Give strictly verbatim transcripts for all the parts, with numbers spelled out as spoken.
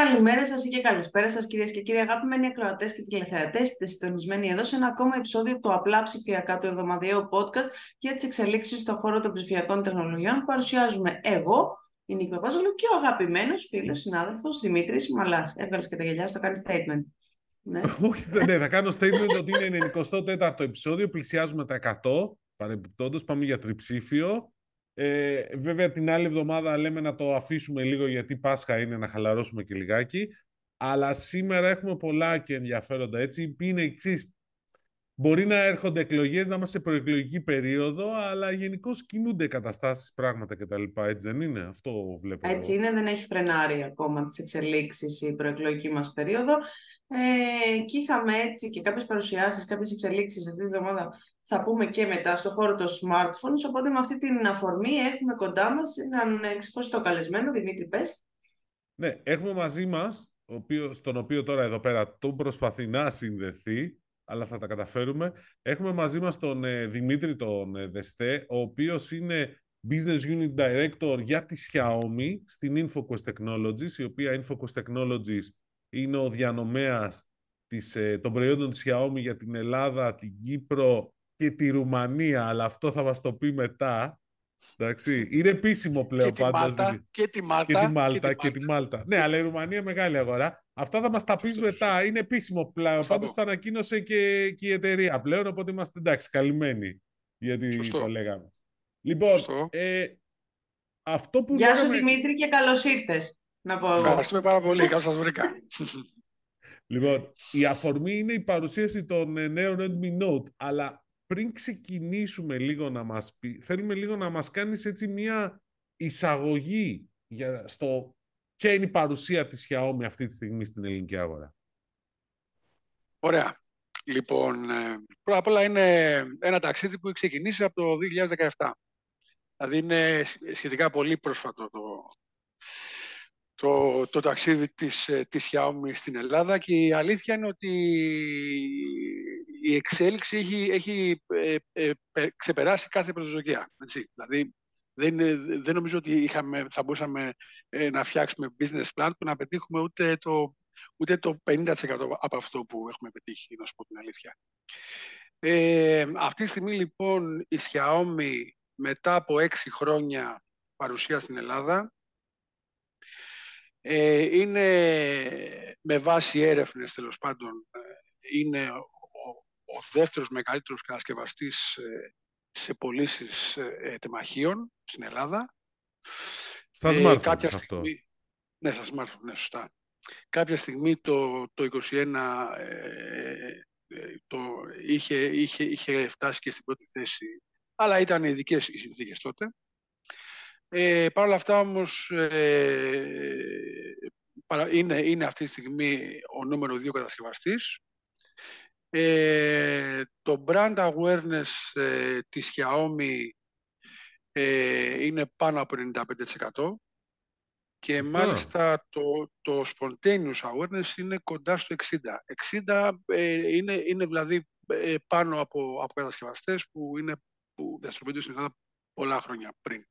Καλημέρα σας ή και καλησπέρα σας, κυρίες και κύριοι, αγαπημένοι ακροατές και τηλεθεατές. Είστε συντονισμένοι εδώ σε ένα ακόμα επεισόδιο του Απλά Ψηφιακά, του εβδομαδιαίου podcast για τις εξελίξεις στον χώρο των ψηφιακών τεχνολογιών που παρουσιάζουμε εγώ, η Νίκη Παπάζογλου, και ο αγαπημένος φίλος συνάδελφος Δημήτρης Μαλάς. Έβγαλες και τα γυαλιά σου, θα κάνει statement. Ναι. Όχι, ναι, θα κάνω statement ότι είναι ενενηκοστό τέταρτο επεισόδιο, πλησιάζουμε τα εκατό, παρεμπιπτόντως, πάμε για τριψήφιο. Ε, βέβαια την άλλη εβδομάδα λέμε να το αφήσουμε λίγο γιατί Πάσχα είναι, να χαλαρώσουμε και λιγάκι. Αλλά σήμερα έχουμε πολλά και ενδιαφέροντα, έτσι. Είναι εξής. Μπορεί να έρχονται εκλογές, να είμαστε σε προεκλογική περίοδο, αλλά γενικώς κινούνται καταστάσεις, πράγματα κτλ. Έτσι δεν είναι? Αυτό βλέπω Έτσι εγώ. είναι, δεν έχει φρενάρει ακόμα τις εξελίξεις η προεκλογική μας περίοδο. Ε, και είχαμε έτσι και κάποιες παρουσιάσεις, κάποιες εξελίξεις αυτή τη εβδομάδα, θα πούμε και μετά, στο χώρο των smartphones. Οπότε με αυτή την αφορμή έχουμε κοντά μας έναν ξεχωριστό καλεσμένο. Δημήτρη, πες. Ναι, έχουμε μαζί μας, ο οποίος, τον οποίο τώρα εδώ πέρα τον προσπαθεί να συνδεθεί, αλλά θα τα καταφέρουμε. Έχουμε μαζί μας τον ε, Δημήτρη τον ε, Δεστέ, ο οποίος είναι Business Unit Director για τη Xiaomi στην InfoQuest Technologies, η οποία InfoQuest Technologies είναι ο διανομέας της, ε, των προϊόντων της Xiaomi για την Ελλάδα, την Κύπρο και τη Ρουμανία, αλλά αυτό θα μας το πει μετά. Εντάξει, είναι επίσημο πλέον και τη πάντως. Μάλτα, και τη Μάλτα. Και τη Μάλτα, και τη Μάλτα. Ναι, αλλά η Ρουμανία μεγάλη αγορά. Αυτά θα μας τα πεις μετά. Είναι επίσημο πλέον. Πάντως το ανακοίνωσε και, και η εταιρεία πλέον, οπότε είμαστε εντάξει, καλυμμένοι. Γιατί Σωστό. το λέγαμε. Λοιπόν, ε, αυτό που Γεια λέγαμε... σου Δημήτρη και καλώς ήρθες, να πω εγώ. Ευχαριστούμε πάρα πολύ. Καλώς σας βρήκα. Λοιπόν, η αφορμή είναι η παρουσίαση των νέων Redmi Note, αλλά πριν ξεκινήσουμε λίγο να μας πει, θέλουμε λίγο να μας κάνεις έτσι μια εισαγωγή για, στο ποια είναι η παρουσία της Xiaomi αυτή τη στιγμή στην ελληνική αγορά. Ωραία. Λοιπόν, πρώτα απ' όλα είναι ένα ταξίδι που έχει ξεκινήσει από το δύο χιλιάδες δεκαεπτά. Δηλαδή είναι σχετικά πολύ πρόσφατο το, το, το ταξίδι της, της Xiaomi στην Ελλάδα, και η αλήθεια είναι ότι η εξέλιξη έχει, έχει ε, ε, ε, ξεπεράσει κάθε προσδοκία. Έτσι. Δηλαδή δεν, δεν νομίζω ότι είχαμε, θα μπορούσαμε ε, να φτιάξουμε business plan που να πετύχουμε ούτε το, ούτε το πενήντα τοις εκατό από αυτό που έχουμε πετύχει, να σου πω την αλήθεια. Ε, αυτή τη στιγμή λοιπόν η Xiaomi, μετά από έξι χρόνια παρουσία στην Ελλάδα, ε, είναι με βάση έρευνες, τέλος πάντων, είναι ο, ο δεύτερος μεγαλύτερος κατασκευαστής ε, σε πωλήσεις ε, τεμαχίων στην Ελλάδα. Στα ε, smartphones κάποια αυτό. στιγμή, ναι, στα smartphones, ναι, σωστά. Κάποια στιγμή το, το είκοσι ένα ε, ε, το, είχε, είχε, είχε φτάσει και στην πρώτη θέση, αλλά ήταν ειδικές οι συνθήκες τότε. Ε, Παρ' όλα αυτά όμως ε, είναι, είναι αυτή τη στιγμή ο νούμερο δύο κατασκευαστής. Ε, το brand awareness ε, της Xiaomi ε, είναι πάνω από ενενήντα πέντε τοις εκατό και Α. μάλιστα το, το spontaneous awareness είναι κοντά στο εξήντα. εξήντα ε, είναι, είναι δηλαδή ε, πάνω από, από κατασκευαστές που, είναι, που δραστηριοποιούνται στην Ελλάδα πολλά χρόνια πριν.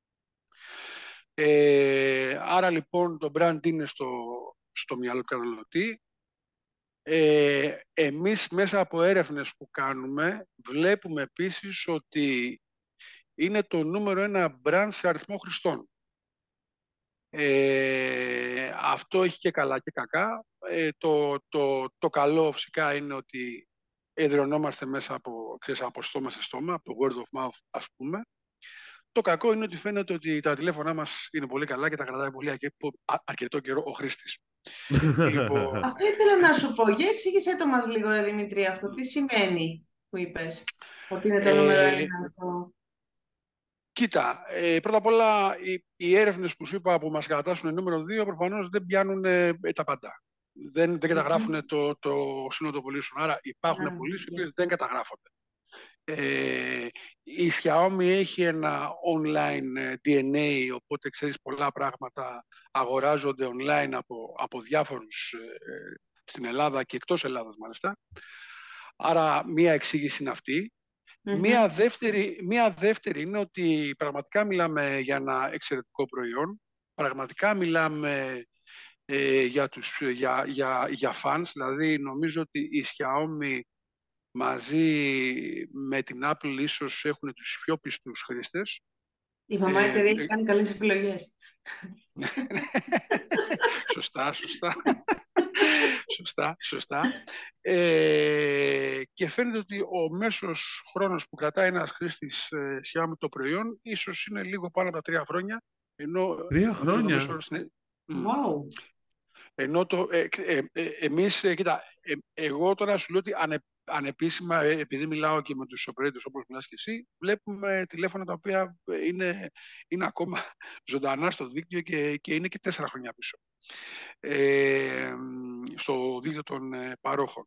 Ε, άρα λοιπόν το brand είναι στο, στο μυαλό του καταναλωτή. Ε, εμείς μέσα από έρευνες που κάνουμε βλέπουμε επίσης ότι είναι το νούμερο ένα brand σε αριθμό χρηστών. Ε, αυτό έχει και καλά και κακά. Ε, το, το, το καλό φυσικά είναι ότι εδραιωνόμαστε μέσα από, ξέρεις, από στόμα σε στόμα, από το word of mouth ας πούμε. Το κακό είναι ότι φαίνεται ότι τα τηλέφωνά μας είναι πολύ καλά και τα κρατάει πολύ αρκετό καιρό ο χρήστης. Λοιπόν... Αυτό ήθελα να σου πω. Για εξήγησέ το μας λίγο, ρε Δημήτρη, αυτό. Τι σημαίνει που είπες, ότι είναι το νούμερο ε, ένα στο... Κοίτα, ε, πρώτα απ' όλα οι, οι έρευνες που σου είπα που μας κατατάσσουν νούμερο δύο προφανώς δεν πιάνουν ε, τα πάντα. Δεν, δεν καταγράφουν mm-hmm. το, το σύνολο των πωλήσεων. Άρα υπάρχουν mm-hmm. πωλήσεις οι οποίες δεν καταγράφονται. Ε, η Xiaomi έχει ένα online ντι εν έι, οπότε ξέρεις πολλά πράγματα αγοράζονται online από, από διάφορους ε, στην Ελλάδα και εκτός Ελλάδας μάλιστα. Άρα μία εξήγηση είναι αυτή. Mm-hmm. Μία, δεύτερη, μία δεύτερη είναι ότι πραγματικά μιλάμε για ένα εξαιρετικό προϊόν. Πραγματικά μιλάμε ε, για, τους, για, για, για fans. Δηλαδή νομίζω ότι η Xiaomi μαζί με την Apple ίσως έχουν τους πιο πιστούς χρήστες. Η μαμά Ε, εταιρεία έχει ε, κάνει καλές επιλογές. Σωστά, σωστά. Σωστά, σωστά. Ε, και φαίνεται ότι ο μέσος χρόνος που κρατάει ένας χρήστης ε, Xiaomi το προϊόν ίσως είναι λίγο πάνω από τα τρία χρόνια, ενώ Τρία νομίζω το μέσο χρόνια. όρος είναι... Μμ. Wow. Ενώ το, ε, ε, ε, εμείς, ε, κοίτα, ε, εγώ τώρα σου λέω ότι ανε, ανεπίσημα, ε, επειδή μιλάω και με τους operators όπως μιλάς και εσύ, βλέπουμε τηλέφωνα τα οποία ε, είναι, είναι ακόμα ζωντανά στο δίκτυο και, και είναι και τέσσερα χρόνια πίσω. Ε, στο δίκτυο των ε, παρόχων.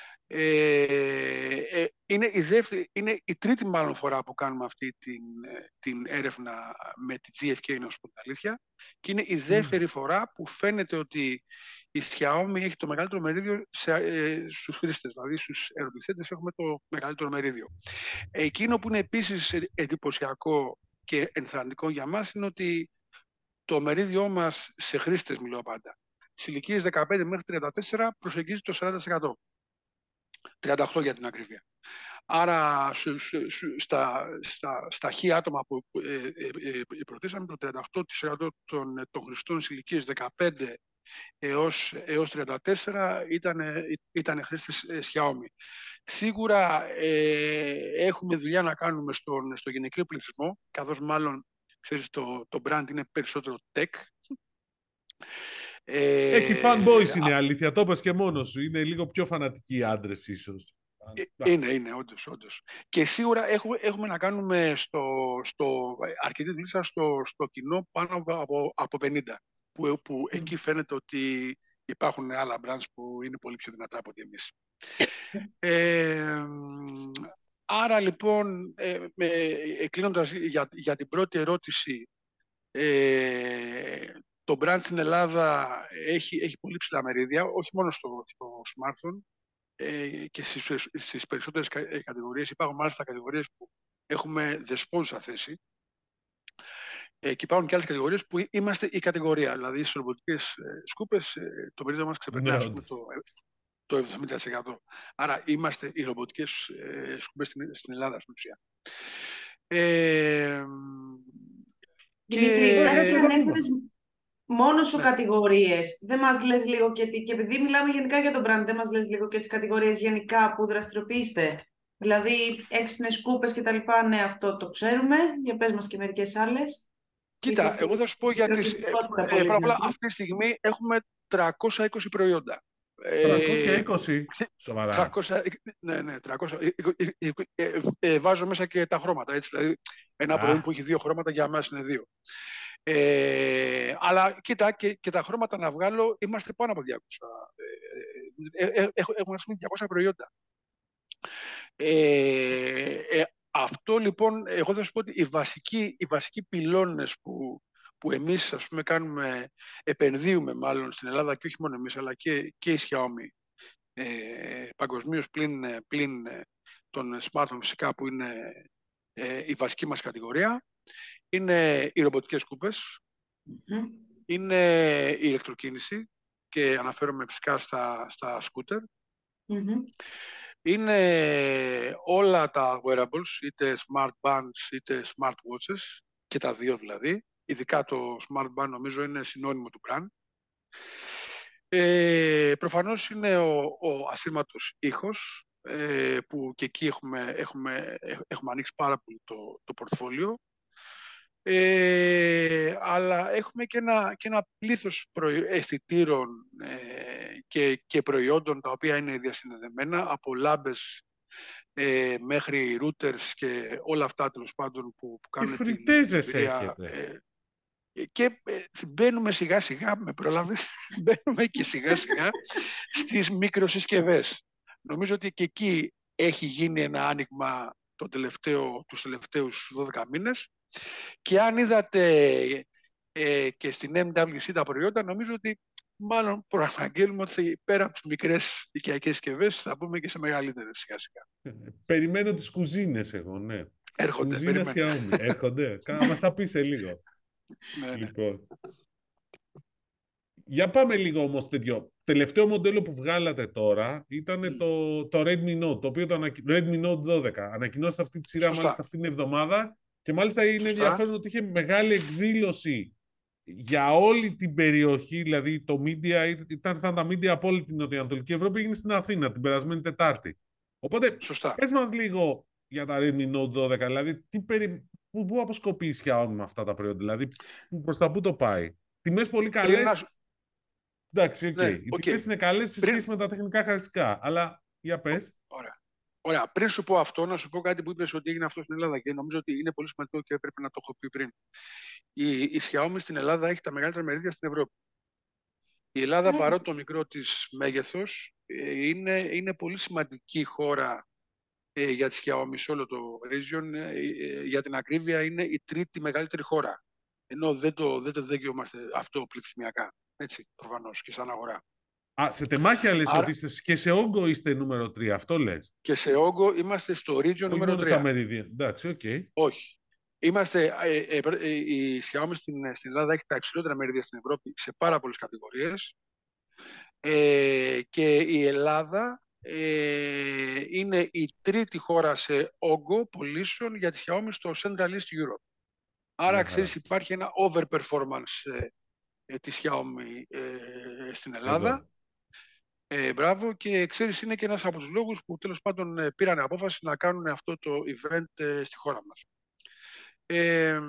Ε, ε, είναι, η δεύτερη, είναι η τρίτη μάλλον φορά που κάνουμε αυτή την, ε, την έρευνα με τη τζι εφ κέι, να σου πω την αλήθεια, και είναι η δεύτερη mm. φορά που φαίνεται ότι η Xiaomi έχει το μεγαλύτερο μερίδιο σε, ε, στους χρήστες, δηλαδή στους ερωτηθέντες έχουμε το μεγαλύτερο μερίδιο. Εκείνο που είναι επίσης εντυπωσιακό και ενθαρρυντικό για μας είναι ότι το μερίδιό μας σε χρήστες, μιλώ πάντα, στις ηλικίες δεκαπέντε μέχρι τριάντα τέσσερα προσεγγίζει το σαράντα τοις εκατό. τριάντα οκτώ για την ακρίβεια. Άρα σου, σου, σου, στα, στα, στα χ άτομα που ε, ε, ε, προτίσαμε, το τριάντα οκτώ τοις εκατό των, των χρηστών στις ηλικίες δεκαπέντε έως, έως τριάντα τέσσερα ήταν, ήταν χρήστες ε, Xiaomi. Σίγουρα ε, έχουμε δουλειά να κάνουμε στον, στο γενικό πληθυσμό, καθώς μάλλον ξέρεις, το, το brand είναι περισσότερο tech. Ε, Έχει fanboys, είναι α... αλήθεια. Το είπες και μόνος σου. Είναι λίγο πιο φανατικοί οι άντρες ίσως. Ε, είναι, είναι, όντως, όντως. Και σίγουρα έχουμε, έχουμε να κάνουμε στο, στο, αρκετή δουλειά στο, στο κοινό πάνω από, από πενήντα. Που, που mm. εκεί φαίνεται ότι υπάρχουν άλλα brands που είναι πολύ πιο δυνατά από ότι εμείς. ε, άρα λοιπόν, ε, ε, κλείνοντας για, για την πρώτη ερώτηση, ε, το brand στην Ελλάδα έχει, έχει πολύ ψηλά μερίδια, όχι μόνο στο, στο smartphone, ε, και στις, στις περισσότερες κατηγορίες. Υπάρχουν μάλιστα κατηγορίες που έχουμε δεσπόζουσα θέση, ε, και υπάρχουν και άλλες κατηγορίες που είμαστε η κατηγορία. Δηλαδή στις ρομποτικές ε, σκούπες ε, το μερίδιο μας ξεπερνάει ναι, το, το εβδομήντα τοις εκατό. Άρα είμαστε οι ρομποτικές ε, σκούπες στην, στην Ελλάδα στην ουσία. Ε, Δημήτρη, και... πες και ανέφερες μόνο σου ναι. κατηγορίες. Δεν μας λες λίγο και, και επειδή μιλάμε γενικά για τον brand, δεν μας λες λίγο και τις κατηγορίες γενικά που δραστηριοποιείστε. Δηλαδή έξυπνες σκούπες και τα λοιπά, ναι, αυτό το ξέρουμε. Για πες μας και μερικές άλλες. Κοίτα, Είστε εγώ θα σου πω για τις... Ε, ε, πρώτα απ' όλα, αυτή τη στιγμή έχουμε τριακόσια είκοσι προϊόντα. τριακόσια είκοσι, ε, σοβαρά. τριακόσια, ναι, ναι, τριακόσια. Ε, ε, ε, βάζω μέσα και τα χρώματα, έτσι. Δηλαδή, ένα προϊόν που έχει δύο χρώματα για μας είναι δύο. Ε, αλλά κοίτα, και, και τα χρώματα να βγάλω, είμαστε πάνω από διακόσια. Ε, ε, ε, έχουμε διακόσια προϊόντα. Ε, ε, αυτό λοιπόν, εγώ θα σου πω ότι οι βασικοί, οι βασικοί πυλώνες που, που εμείς ας πούμε κάνουμε, επενδύουμε μάλλον στην Ελλάδα και όχι μόνο εμείς, αλλά και, και η Xiaomi ε, παγκοσμίως πλην, πλην των smartphone φυσικά που είναι ε, η βασική μας κατηγορία, είναι οι ρομποτικές σκούπες, mm-hmm. είναι η ηλεκτροκίνηση και αναφέρομαι φυσικά στα, στα σκούτερ, mm-hmm. είναι όλα τα wearables, είτε smart bands είτε smart watches, και τα δύο δηλαδή. Ειδικά το smart band νομίζω είναι συνώνυμο του brand. Ε, προφανώς είναι ο, ο ασύρματος ήχος, ε, που και εκεί έχουμε, έχουμε, έχουμε ανοίξει πάρα πολύ το, το πορτφόλιο. Ε, αλλά έχουμε και ένα, και ένα πλήθος προϊ... αισθητήρων ε, και, και προϊόντων τα οποία είναι διασυνδεδεμένα, από λάμπες ε, μέχρι routers και όλα αυτά τέλος πάντων που, που κάνουν την εμπειρία. έχετε. Ε, και ε, μπαίνουμε σιγά σιγά, με προλάβει, μπαίνουμε και σιγά σιγά στις μικροσυσκευές. Νομίζω ότι και εκεί έχει γίνει ένα άνοιγμα το τελευταίο, τους τελευταίους δώδεκα μήνες. Και αν είδατε ε, και στην εμ ντάμπλιου σι τα προϊόντα, νομίζω ότι μάλλον προαναγγέλουμε ότι πέρα από τις μικρές οικιακές συσκευές θα πούμε και σε μεγαλύτερες σιγά σιγά. Περιμένω τις κουζίνες εγώ, ναι. Έρχονται. Κουζίνες Xiaomi. Έρχονται. Κάνα μας τα πει σε λίγο. Ναι, ναι. Λοιπόν. Για πάμε λίγο όμως τέτοιο. Τελευταίο μοντέλο που βγάλατε τώρα ήταν Mm. το, το Redmi Note, το οποίο το ανακοι... Redmi Note δώδεκα. Ανακοινώσατε αυτή τη σειρά Σωστά. μάλιστα αυτήν την εβδομάδα και μάλιστα είναι Σωστά. ενδιαφέρον ότι είχε μεγάλη εκδήλωση για όλη την περιοχή, δηλαδή το media, ήταν τα media από όλη την Νοτιοανατολική Ευρώπη, έγινε στην Αθήνα την περασμένη Τετάρτη. Οπότε, Σωστά. πες μας λίγο για τα Redmi Note δώδεκα, δηλαδή τι περι... πού, πού αποσκοπεί η Xiaomi με αυτά τα προϊόντα, δηλαδή προς τα πού το πάει. Τιμές πολύ καλές. Να... Εντάξει, οκ. Okay. Ναι, Οι okay. τιμές είναι καλές σε Πριν... σχέση με τα τεχνικά χαρακτηριστικά, αλλά για πες. Ωραία. Ωραία. Πριν σου πω αυτό, να σου πω κάτι που είπες ότι έγινε αυτό στην Ελλάδα και νομίζω ότι είναι πολύ σημαντικό και έπρεπε να το έχω πει πριν. Η, η Xiaomi στην Ελλάδα έχει τα μεγαλύτερα μερίδια στην Ευρώπη. Η Ελλάδα, Mm. παρότι το μικρό της μέγεθος, είναι, είναι πολύ σημαντική χώρα ε, για τη Xiaomi σε όλο το region. Ε, ε, για την ακρίβεια, είναι η τρίτη μεγαλύτερη χώρα. Ενώ δεν το, δεν το δικαιούμαστε αυτό πληθυσμιακά. Έτσι, προφανώς και σαν αγορά. Α, σε τεμάχια λες. Άρα... ότι είστε και σε όγκο είστε νούμερο τρία, αυτό λες. Και σε όγκο είμαστε στο region Όχι νούμερο μόνο τρία. Στα μερίδια. Εντάξει, οκ. Okay. Όχι. Είμαστε, ε, ε, ε, η Xiaomi στην, στην Ελλάδα έχει τα υψηλότερα μερίδια στην Ευρώπη σε πάρα πολλές κατηγορίες. Ε, και η Ελλάδα ε, είναι η τρίτη χώρα σε όγκο πωλήσεων για τη Xiaomi στο Central East Europe. Άρα, yeah, ξέρεις, υπάρχει ένα overperformance ε, ε, της Xiaomi ε, στην Ελλάδα. Ε, μπράβο, και ξέρεις, είναι και ένας από τους λόγους που τέλος πάντων ε, πήραν απόφαση να κάνουν αυτό το event ε, στη χώρα μας. Ε, ε,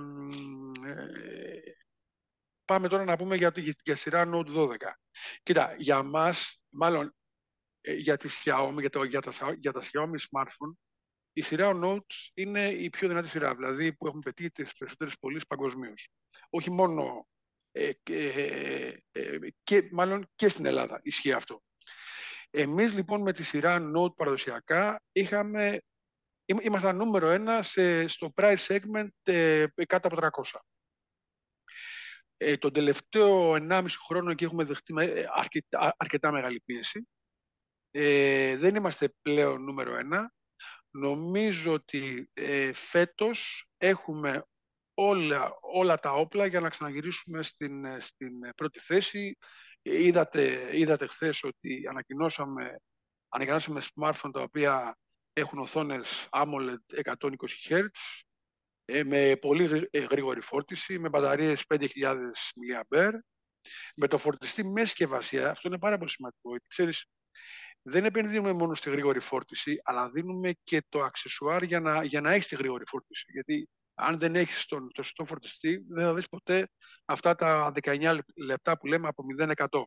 πάμε τώρα να πούμε για, για, για σειρά Note δώδεκα. Κοίτα, για μας, μάλλον ε, για, τη Xiaomi, για, το, για, τα, για τα Xiaomi smartphone, η σειρά Note είναι η πιο δυνατή σειρά, δηλαδή που έχουν πετύχει τις περισσότερες πωλήσεις παγκοσμίως. Όχι μόνο, ε, ε, ε, και μάλλον και στην Ελλάδα ισχύει αυτό. Εμείς λοιπόν με τη σειρά Note παραδοσιακά είχαμε, ήμασταν νούμερο ένα σε, στο price segment ε, κάτω από τριακόσια. Ε, τον τελευταίο ενάμιση χρόνο εκεί έχουμε δεχτεί αρκετά, αρκετά μεγάλη πίεση. Ε, δεν είμαστε πλέον νούμερο ένα. Νομίζω ότι ε, φέτος έχουμε όλα, όλα τα όπλα για να ξαναγυρίσουμε στην, στην πρώτη θέση. Είδατε, είδατε χθες ότι ανακοινώσαμε, ανακοινώσαμε smartphone τα οποία έχουν οθόνες AMOLED εκατόν είκοσι χερτζ, ε, με πολύ γρήγορη φόρτιση, με μπαταρίες πέντε χιλιάδες μιλιαμπέρ, με το φορτιστή με συσκευασία. Αυτό είναι πάρα πολύ σημαντικό. Ξέρεις, δεν επενδύουμε μόνο στη γρήγορη φόρτιση, αλλά δίνουμε και το αξεσουάρ για να, για να έχεις τη γρήγορη φόρτιση. Γιατί αν δεν έχεις τον, το σωστό φορτιστή, δεν θα δεις ποτέ αυτά τα δεκαεννιά λεπτά που λέμε από μηδέν εκατό.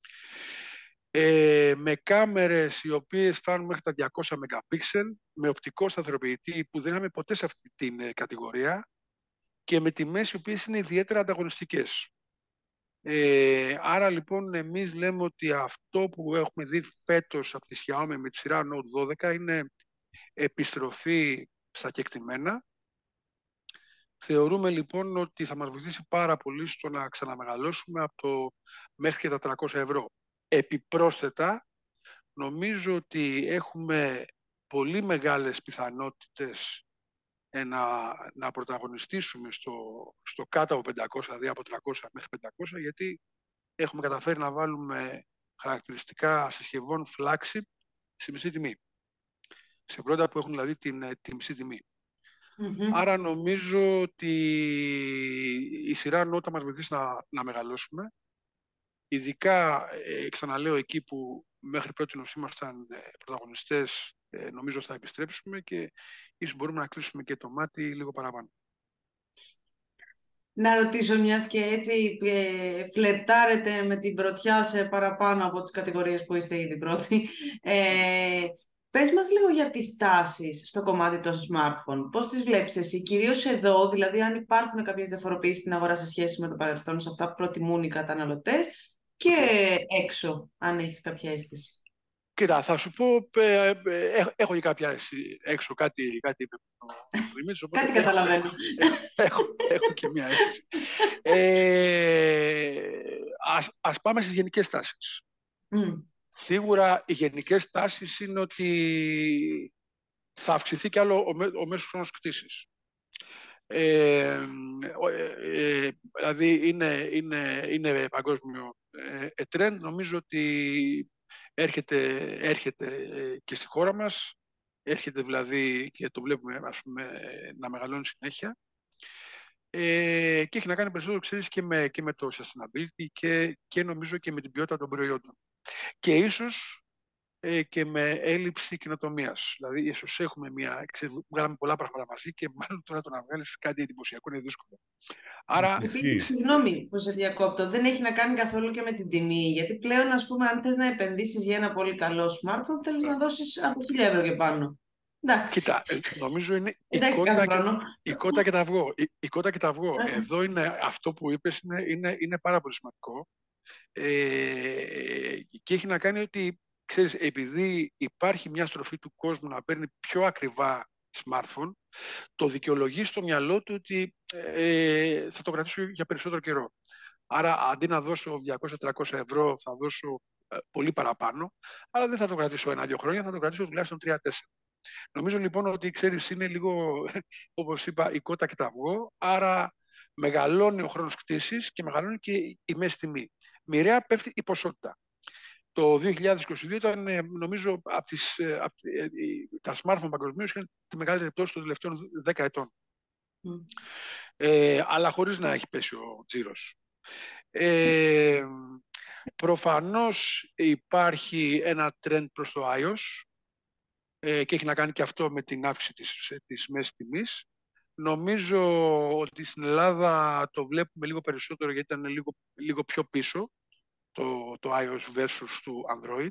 Ε, με κάμερες οι οποίες φτάνουν μέχρι τα διακόσια μεγαπίξελ, με οπτικό σταθεροποιητή που δεν είχαμε ποτέ σε αυτή την ε, κατηγορία, και με τιμές οι οποίες είναι ιδιαίτερα ανταγωνιστικές. Ε, άρα λοιπόν εμείς λέμε ότι αυτό που έχουμε δει φέτος από τη Xiaomi με τη σειρά Note δώδεκα είναι επιστροφή στα κεκτημένα. Θεωρούμε λοιπόν ότι θα μας βοηθήσει πάρα πολύ στο να ξαναμεγαλώσουμε από το μέχρι και τα τριακόσια ευρώ. Επιπρόσθετα, νομίζω ότι έχουμε πολύ μεγάλες πιθανότητες να, να πρωταγωνιστήσουμε στο, στο κάτω από πεντακόσια, δηλαδή από τριακόσια μέχρι πεντακόσια, γιατί έχουμε καταφέρει να βάλουμε χαρακτηριστικά συσκευών flagship στη μισή τιμή. Σε πρώτα που έχουν δηλαδή την, την μισή τιμή. Mm-hmm. Άρα νομίζω ότι η σειρά Note θα μας βοηθήσει να, να μεγαλώσουμε. Ειδικά, ε, ξαναλέω, εκεί που μέχρι πρώτη ήμασταν ε, πρωταγωνιστές, ε, νομίζω θα επιστρέψουμε και ίσως μπορούμε να κλείσουμε και το μάτι λίγο παραπάνω. Να ρωτήσω, μιας και έτσι ε, φλερτάρετε με την πρωτιά σε παραπάνω από τις κατηγορίες που είστε ήδη πρώτοι. Ε, πες μας λίγο για τις τάσεις στο κομμάτι των smartphone. Πώς τις βλέπεις εσύ, κυρίως εδώ, δηλαδή αν υπάρχουν κάποιες διαφοροποιήσεις στην αγορά σε σχέση με το παρελθόν, σε αυτά που προτιμούν οι καταναλωτές, και έξω, αν έχεις κάποια αίσθηση. Κοίτα, θα σου πω, ε, ε, έχω και κάποια αίσθηση έξω, κάτι, κάτι είπε ο Δημήτρης, κάτι καταλαβαίνω. Έχω, έχω και μια αίσθηση. Ε, ας, ας πάμε στις γενικές τάσεις. Mm. Σίγουρα οι γενικές τάσεις είναι ότι θα αυξηθεί κι άλλο ο, ο μέσος χρόνος κτήσης. Ε, ε, δηλαδή είναι, είναι, είναι παγκόσμιο ε, ε, trend. Νομίζω ότι έρχεται, έρχεται και στη χώρα μας. Έρχεται δηλαδή και το βλέπουμε, ας πούμε, να μεγαλώνει συνέχεια. Ε, και έχει να κάνει περισσότερο, ξέρεις, και με, και με το sustainability και, και νομίζω και με την ποιότητα των προϊόντων. Και ίσως ε, και με έλλειψη καινοτομίας. Δηλαδή, ίσως έχουμε μια. Ξέρεις, βγάλαμε πολλά πράγματα μαζί και μάλλον τώρα το να βγάλεις κάτι εντυπωσιακό είναι δύσκολο. Άρα. Επίσης, συγγνώμη που σε διακόπτω, δεν έχει να κάνει καθόλου και με την τιμή. Γιατί πλέον, ας πούμε, αν θες να επενδύσεις για ένα πολύ καλό smartphone, θέλεις να δώσεις από χίλια ευρώ και πάνω. Εντάξει. Κοίτα, νομίζω είναι η Εντάξει, κότα, κάθε και, η κότα και τα αυγό. Η, η κότα και τα αυγό. Ε. Εδώ είναι αυτό που είπες, είναι, είναι, είναι πάρα πολύ σημαντικό. Ε, και έχει να κάνει ότι, ξέρεις, επειδή υπάρχει μια στροφή του κόσμου να παίρνει πιο ακριβά smartphone, το δικαιολογεί στο μυαλό του ότι ε, θα το κρατήσω για περισσότερο καιρό. Άρα, αντί να δώσω διακόσια με τριακόσια ευρώ, θα δώσω ε, πολύ παραπάνω, αλλά δεν θα το κρατήσω ένα-δύο χρόνια, θα το κρατήσω τουλάχιστον τρία τέσσερα. Νομίζω λοιπόν ότι, ξέρεις, είναι λίγο, όπως είπα, η κότα και τα αυγό, άρα μεγαλώνει ο χρόνος κτήσης και μεγαλώνει και η μέση τιμή. Μοιραία πέφτει η ποσότητα. Το δύο χιλιάδες είκοσι δύο ήταν, νομίζω, από τις, από, τα smartphone παγκοσμίως είχαν τη μεγαλύτερη πτώση των τελευταίων δέκα ετών. Mm. Ε, αλλά χωρίς να έχει πέσει ο τζίρος. Ε, προφανώς υπάρχει ένα trend προς το iOS ε, και έχει να κάνει και αυτό με την αύξηση της, της μέσης τιμής. Νομίζω ότι στην Ελλάδα το βλέπουμε λίγο περισσότερο γιατί ήταν λίγο, λίγο πιο πίσω το, το iOS versus του Android.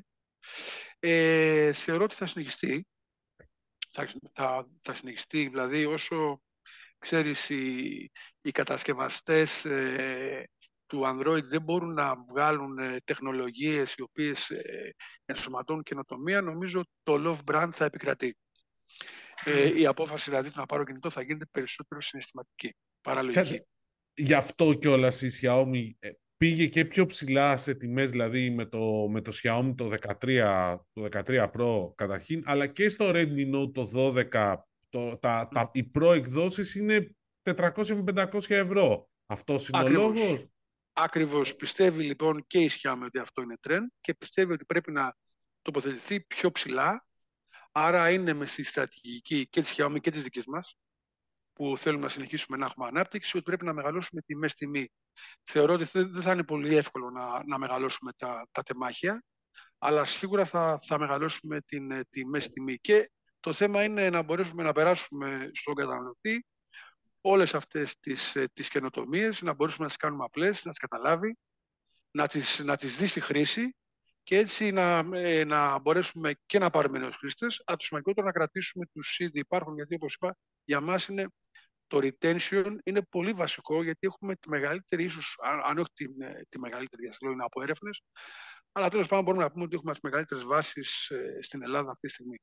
Ε, θεωρώ ότι θα συνεχιστεί. Θα, θα, θα συνεχιστεί, δηλαδή όσο ξέρεις οι, οι κατασκευαστές ε, του Android δεν μπορούν να βγάλουν ε, τεχνολογίες οι οποίες ε, ενσωματώνουν καινοτομία, νομίζω το Love Brand θα επικρατεί. Ε, η απόφαση δηλαδή του να πάρω κινητό θα γίνεται περισσότερο συναισθηματική, παραλογική. Γι' αυτό κιόλας η Xiaomi πήγε και πιο ψηλά σε τιμές, δηλαδή με το, με το Xiaomi το δεκατρία, το δεκατρία Pro καταρχήν, αλλά και στο Redmi Note το δώδεκα, το, τα, τα, οι Pro εκδόσεις είναι τετρακόσια με πεντακόσια ευρώ. Αυτός είναι Ακριβώς. ο λόγος. Ακριβώς. Πιστεύει λοιπόν και η Xiaomi ότι αυτό είναι trend και πιστεύει ότι πρέπει να τοποθετηθεί πιο ψηλά. Άρα είναι με στη στρατηγική και της Xiaomi και της δικής μας, που θέλουμε να συνεχίσουμε να έχουμε ανάπτυξη, ότι πρέπει να μεγαλώσουμε τη μέση τιμή. Θεωρώ ότι δεν θα είναι πολύ εύκολο να, να μεγαλώσουμε τα, τα τεμάχια, αλλά σίγουρα θα, θα μεγαλώσουμε την, τη μέση τιμή. Και το θέμα είναι να μπορέσουμε να περάσουμε στον καταναλωτή όλες αυτές τις, τις καινοτομίες, να μπορέσουμε να τις κάνουμε απλές, να τις καταλάβει, να τις, να τις δει στη χρήση και έτσι να, ε, να μπορέσουμε και να πάρουμε νέους χρήστες, αλλά το σημαντικότερο να κρατήσουμε τους ήδη υπάρχουν, γιατί όπως είπα, για μας είναι το retention είναι πολύ βασικό, γιατί έχουμε τη μεγαλύτερη, ίσως, αν όχι τη, τη μεγαλύτερη, γιατί λέω είναι από έρευνες, αλλά τέλος πάντων μπορούμε να πούμε ότι έχουμε τις μεγαλύτερες βάσεις ε, στην Ελλάδα αυτή τη στιγμή.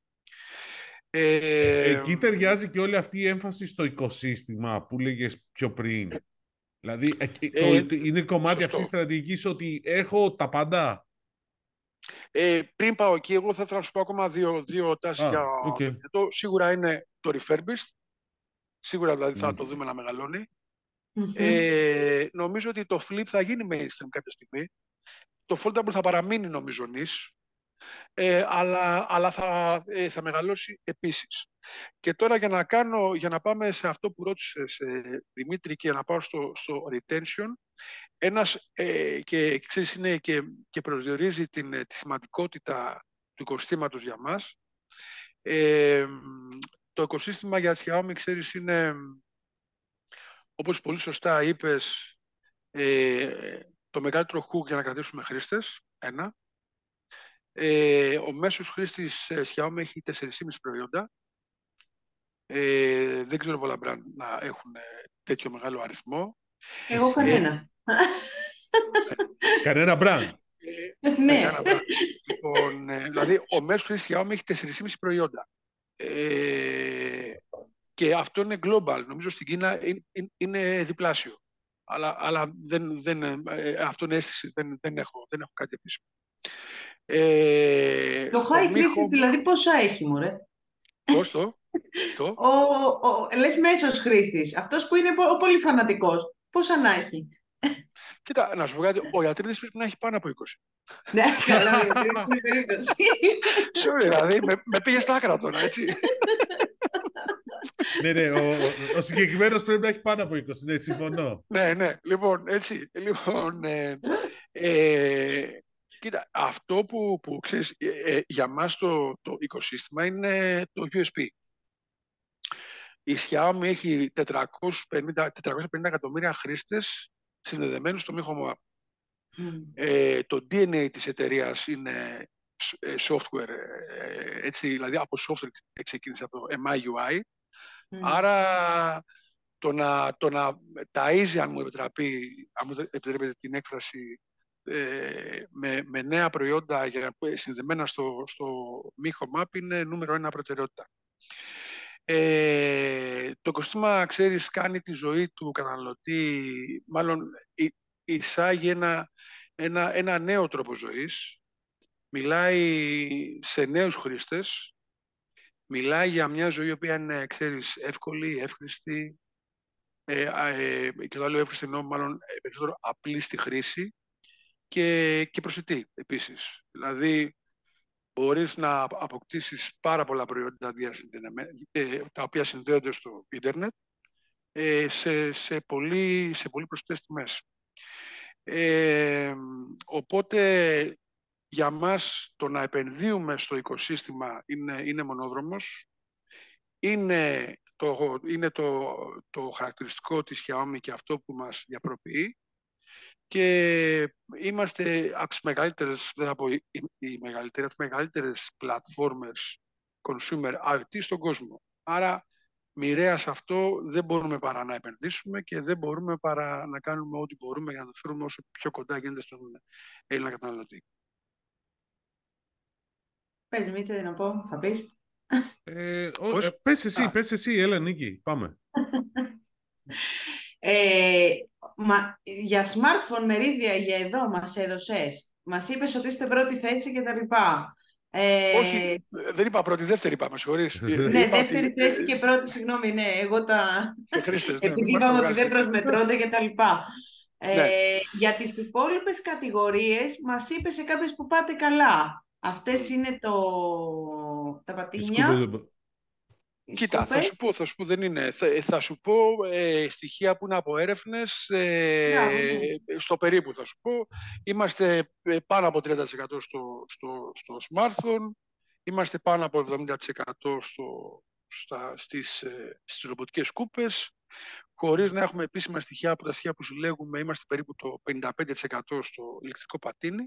Ε, Εκεί ταιριάζει και όλη αυτή η έμφαση στο οικοσύστημα που λέγες πιο πριν. Δηλαδή, ε, το, είναι κομμάτι σωστό. Αυτής της στρατηγικής ότι έχω τα πάντα. Ε, πριν πάω εκεί, εγώ θα ήθελα να σου πω ακόμα δύο, δύο τάσεις ah, για okay. το Σίγουρα είναι το refurbished. Σίγουρα δηλαδή θα mm. το δούμε να μεγαλώνει. Mm-hmm. Ε, νομίζω ότι το flip θα γίνει mainstream κάποια στιγμή. Το foldable θα παραμείνει νομίζω niche. Ε, αλλά, αλλά θα, ε, θα μεγαλώσει επίσης. Και τώρα για να, κάνω, για να πάμε σε αυτό που ρώτησες, ε, Δημήτρη, και να πάω στο, στο retention, ένας, ε, και, ξέρεις, είναι και, και προσδιορίζει την, τη σημαντικότητα του οικοσύστηματος για μας. Ε, το οικοσύστημα για τη Xiaomi, ξέρεις, είναι, όπως πολύ σωστά είπες, ε, το μεγαλύτερο hook για να κρατήσουμε χρήστες, ένα. Ε, ο μέσος χρήστης ε, Xiaomi έχει τέσσερα και μισό προϊόντα. Ε, δεν ξέρω πολλά brand να έχουν τέτοιο μεγάλο αριθμό. Εγώ κανένα. Κανένα brand. Ναι. Λοιπόν, ε, δηλαδή, ο μέσος χρήστης Xiaomi έχει τέσσερα και μισό προϊόντα. Ε, και αυτό είναι global. Νομίζω στην Κίνα είναι, είναι διπλάσιο. Αλλά, αλλά δεν, δεν, ε, αυτό είναι αίσθηση. Δεν, δεν, έχω, δεν έχω κάτι επίσημο. Ε, το high χρήσης δηλαδή πόσα έχει, μωρέ? Πώς το, το. Ο, ο, λες μέσος χρήστης, αυτός που είναι ο πολύ φανατικός, πόσα να έχει? Κοίτα, να σου πω κάτι, ο Ιατρίδης πρέπει να έχει πάνω από είκοσι. Ναι, καλά, ο Ιατρίδης είναι περίπτωση. Sorry, δηλαδή, με, με πήγε στα άκρα τώρα, έτσι. Ναι, ναι, ο, ο, ο συγκεκριμένος πρέπει να έχει πάνω από είκοσι, ναι, συμφωνώ. Ναι, ναι, λοιπόν, έτσι, λοιπόν, ε, ε, κοίτα, αυτό που, που ξέρεις, ε, ε, για μας το, το οικοσύστημα είναι το γιου ες πι. Η Xiaomi έχει τετρακόσια πενήντα εκατομμύρια χρήστες συνδεδεμένους στο Mi Home App. Mm. Ε, το ντι εν έι της εταιρείας είναι ε, software, ε, έτσι, δηλαδή από software ξεκίνησε από το εμ άι γιου άι. Mm. Άρα το να, το να ταΐζει, αν μου επιτραπεί, αν μου επιτρέπετε την έκφραση, ε, με, με νέα προϊόντα για, συνδεμένα στο, στο Mi Home App είναι νούμερο ένα προτεραιότητα. Ε, το οικοσύστημα, ξέρεις, κάνει τη ζωή του καταναλωτή, μάλλον εισάγει ένα, ένα, ένα νέο τρόπο ζωής, μιλάει σε νέους χρήστες, μιλάει για μια ζωή η οποία είναι, ξέρεις, εύκολη, εύχριστη, ε, ε, και το άλλο εύχριστη εννοώ μάλλον περισσότερο απλή στη χρήση και, και προσιτή επίσης. Δηλαδή, μπορείς να αποκτήσεις πάρα πολλά προϊόντα τα οποία συνδέονται στο ίντερνετ ε, σε, σε, πολύ, σε πολύ προσιτές τιμές. Ε, οπότε, για μας το να επενδύουμε στο οικοσύστημα είναι, είναι μονόδρομος. Είναι, το, είναι το, το χαρακτηριστικό της Xiaomi και αυτό που μας διαφοροποιεί. Και είμαστε από τις μεγαλύτερες, δεν θα πω οι, οι μεγαλύτερες, από τις μεγαλύτερες πλατφόρμες consumer άι τι στον κόσμο. Άρα, μοιραία σε αυτό δεν μπορούμε παρά να επενδύσουμε και δεν μπορούμε παρά να κάνουμε ό,τι μπορούμε για να το φέρουμε όσο πιο κοντά γίνεται στον Έλληνα καταναλωτή. Πες, Μίτσε, να πω, θα πεις. Ε, ο, ε, πες εσύ, Α. πες εσύ, έλα Νίκη, πάμε. ε, μα, για smartphone μερίδια για εδώ μας έδωσες. Μας είπες ότι είστε πρώτη θέση και τα λοιπά. Ε... Όχι, δεν είπα πρώτη, δεύτερη είπα, με συγχωρείς. Ναι, δεύτερη ότι... θέση και πρώτη, συγγνώμη, ναι, εγώ τα... Χρήστες, ναι, επειδή είπαμε ότι δεν προσμετρώνται και τα λοιπά. Ναι. Ε, για τις υπόλοιπες κατηγορίες μας είπε σε κάποιες που πάτε καλά. Αυτές είναι το... τα πατίνια. Κοίτα, θα σου πω, θα σου πω, δεν είναι. Θα, θα σου πω ε, στοιχεία που είναι από έρευνες, ε, yeah, στο περίπου θα σου πω. Είμαστε πάνω από τριάντα τοις εκατό στο, στο, στο smartphone, είμαστε πάνω από εβδομήντα τοις εκατό στο, στα, στις, ε, στις ρομποτικές σκούπες. Χωρίς να έχουμε επίσημα στοιχεία από τα στοιχεία που συλλέγουμε, είμαστε περίπου το πενήντα πέντε τοις εκατό στο ηλεκτρικό πατίνι.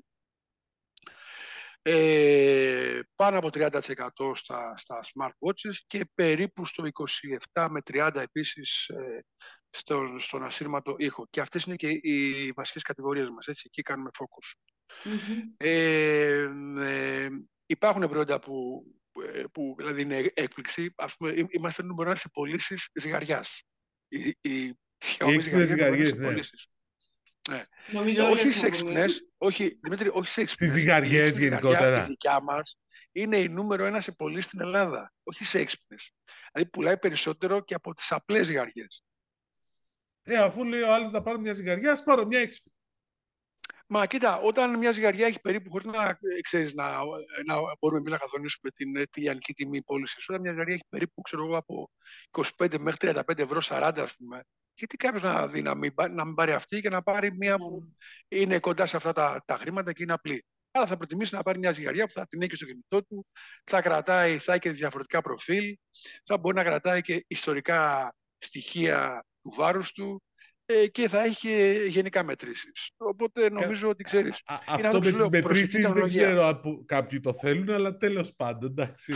Ε, πάνω από τριάντα τοις εκατό στα, στα smartwatches και περίπου στο είκοσι επτά με τριάντα επίσης ε, στο, στον ασύρματο ήχο. Και αυτές είναι και οι βασικές κατηγορίες μας, έτσι, εκεί κάνουμε focus. Mm-hmm. Ε, ε, υπάρχουν προϊόντα που, που δηλαδή είναι έκπληξη. Ας πούμε, είμαστε νούμερο ένα σε πωλήσεις ζυγαριάς. Οι, οι Xiaomi ζυγαριές, ναι. Ναι. Νομίζω όχι σε έξυπνες, όχι, Δημήτρη, όχι σε έξυπνες. Στις ζυγαριές γενικότερα. Η δικιά μας είναι η νούμερο ένα σε πωλήσεις στην Ελλάδα, όχι σε έξυπνες. Δηλαδή πουλάει περισσότερο και από τις απλές ζυγαριές. Ε, αφού λέει ο άλλος να πάρω μια ζυγαριά, ας πάρω μια έξυπνη. Μα κοίτα, όταν μια ζυγαριά έχει περίπου, χωρίς να ξέρεις, να, να μπορούμε εμείς να καθορίσουμε την, τη λιανική τιμή πώλησης, όταν μια ζυγαριά έχει περίπου, ξέρω εγώ, από είκοσι πέντε μέχρι τριάντα πέντε ευρώ, σαράντα ας πούμε, γιατί κάποιος να, δει, να, μην, να μην πάρει αυτή και να πάρει μια που είναι κοντά σε αυτά τα, τα χρήματα και είναι απλή. Άρα θα προτιμήσει να πάρει μια ζυγαριά που θα την έχει στο κινητό του, θα κρατάει, θα έχει διαφορετικά προφίλ, θα μπορεί να κρατάει και ιστορικά στοιχεία του βάρους του ε, και θα έχει και γενικά μετρήσεις. Οπότε νομίζω ότι ξέρεις. Α, αυτό με τις μετρήσεις δεν ξέρω αν κάποιοι το θέλουν, αλλά τέλος πάντων, εντάξει.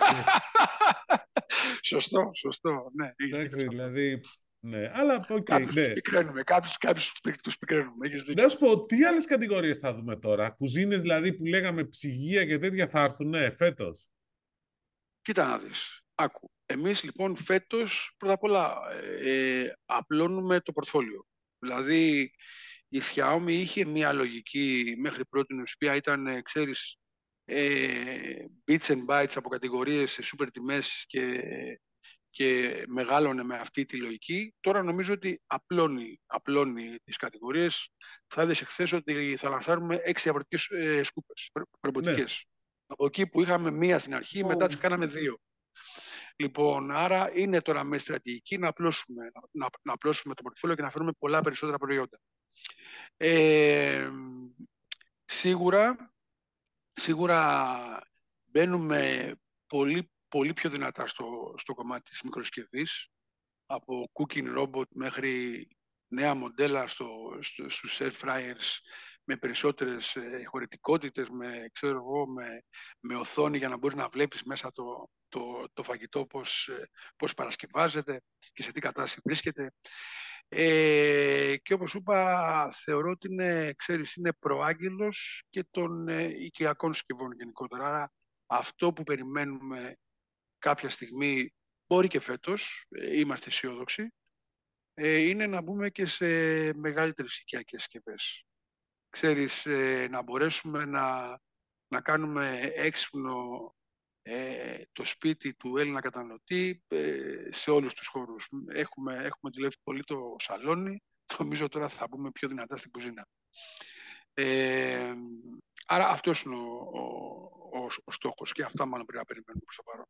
Σωστό, σωστό, ναι. Εντάξει, δηλαδή... Ναι, αλλά okay, κάποιους ναι. τους πικραίνουμε, κάποιους, κάποιους τους πικραίνουμε. Να σου πω, τι άλλες κατηγορίες θα δούμε τώρα? Κουζίνες δηλαδή που λέγαμε ψυγεία και τέτοια θα έρθουν, ναι, φέτος. Κοίτα να δεις. Άκου. Εμείς λοιπόν φέτος πρώτα απ' όλα ε, απλώνουμε το πορτφόλιο. Δηλαδή η Xiaomi είχε μια λογική μέχρι πρώτη, η οποία ήταν, ξέρεις, ε, bits and bytes από κατηγορίες σε super τιμές και, και μεγάλωνε με αυτή τη λογική. Τώρα νομίζω ότι απλώνει, απλώνει τις κατηγορίες. Θα είδες εχθές ότι θα λανσάρουμε έξι διαφορετικές ε, σκούπες ρομποτικές. Ναι. Από εκεί που είχαμε μία στην αρχή, Oh. μετά τις κάναμε δύο. Λοιπόν, άρα είναι τώρα με στρατηγική να απλώσουμε, να, να απλώσουμε το πορτφόλιο και να φέρουμε πολλά περισσότερα προϊόντα. Ε, σίγουρα, σίγουρα μπαίνουμε πολύ, πολύ πιο δυνατά στο, στο κομμάτι της μικροσκευής, από cooking robot μέχρι νέα μοντέλα στο, στο, στους air fryers με περισσότερες ε, χωρητικότητες, με, ξέρω εγώ, με, με οθόνη για να μπορείς να βλέπεις μέσα το, το, το φαγητό πώς, ε, πώς παρασκευάζεται και σε τι κατάσταση βρίσκεται. Ε, και όπως είπα, θεωρώ ότι είναι, ξέρεις, είναι προάγγελος και των ε, οικιακών συσκευών γενικότερα. Άρα αυτό που περιμένουμε κάποια στιγμή, μπορεί και φέτος, ε, είμαστε αισιόδοξοι, ε, είναι να μπούμε και σε μεγαλύτερες οικιακές συσκευές. Ξέρεις, ε, να μπορέσουμε να, να κάνουμε έξυπνο ε, το σπίτι του Έλληνα καταναλωτή ε, σε όλους τους χώρους. Έχουμε, έχουμε δουλεύει πολύ το σαλόνι, νομίζω τώρα θα μπούμε πιο δυνατά στην κουζίνα. Ε, άρα αυτός είναι ο, ο, ο, ο στόχος και αυτά μάλλον πρέπει να περιμένουμε προς το παρόν.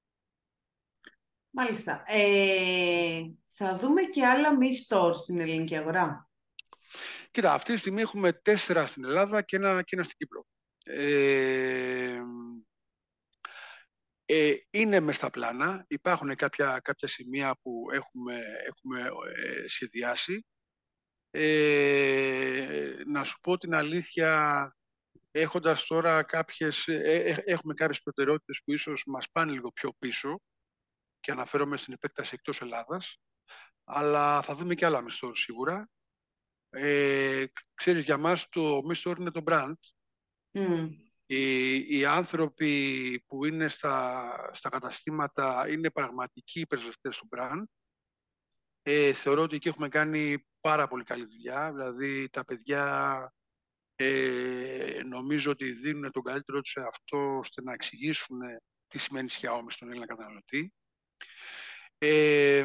Μάλιστα. Ε, θα δούμε και άλλα μη stores στην ελληνική αγορά. Κοίτα, αυτή τη στιγμή έχουμε τέσσερα στην Ελλάδα και ένα, και ένα στην Κύπρο. Ε, ε, είναι μες στα πλάνα. Υπάρχουν κάποια, κάποια σημεία που έχουμε, έχουμε ε, σχεδιάσει. Ε, να σου πω την αλήθεια, έχοντας τώρα κάποιες, ε, έχουμε κάποιες προτεραιότητες που ίσως μας πάνε λίγο πιο πίσω και αναφέρομαι στην επέκταση εκτός Ελλάδας, αλλά θα δούμε και άλλα μισθό σίγουρα. Ε, ξέρεις, για μας το μισθό είναι το brand. Mm. Οι, οι άνθρωποι που είναι στα, στα καταστήματα είναι πραγματικοί υπερασπιστές του brand. Ε, θεωρώ ότι εκεί έχουμε κάνει πάρα πολύ καλή δουλειά. Δηλαδή τα παιδιά ε, νομίζω ότι δίνουν τον καλύτερο τους σε αυτό ώστε να εξηγήσουν τι σημαίνει Xiaomi στον Έλληνα καταναλωτή. Ε,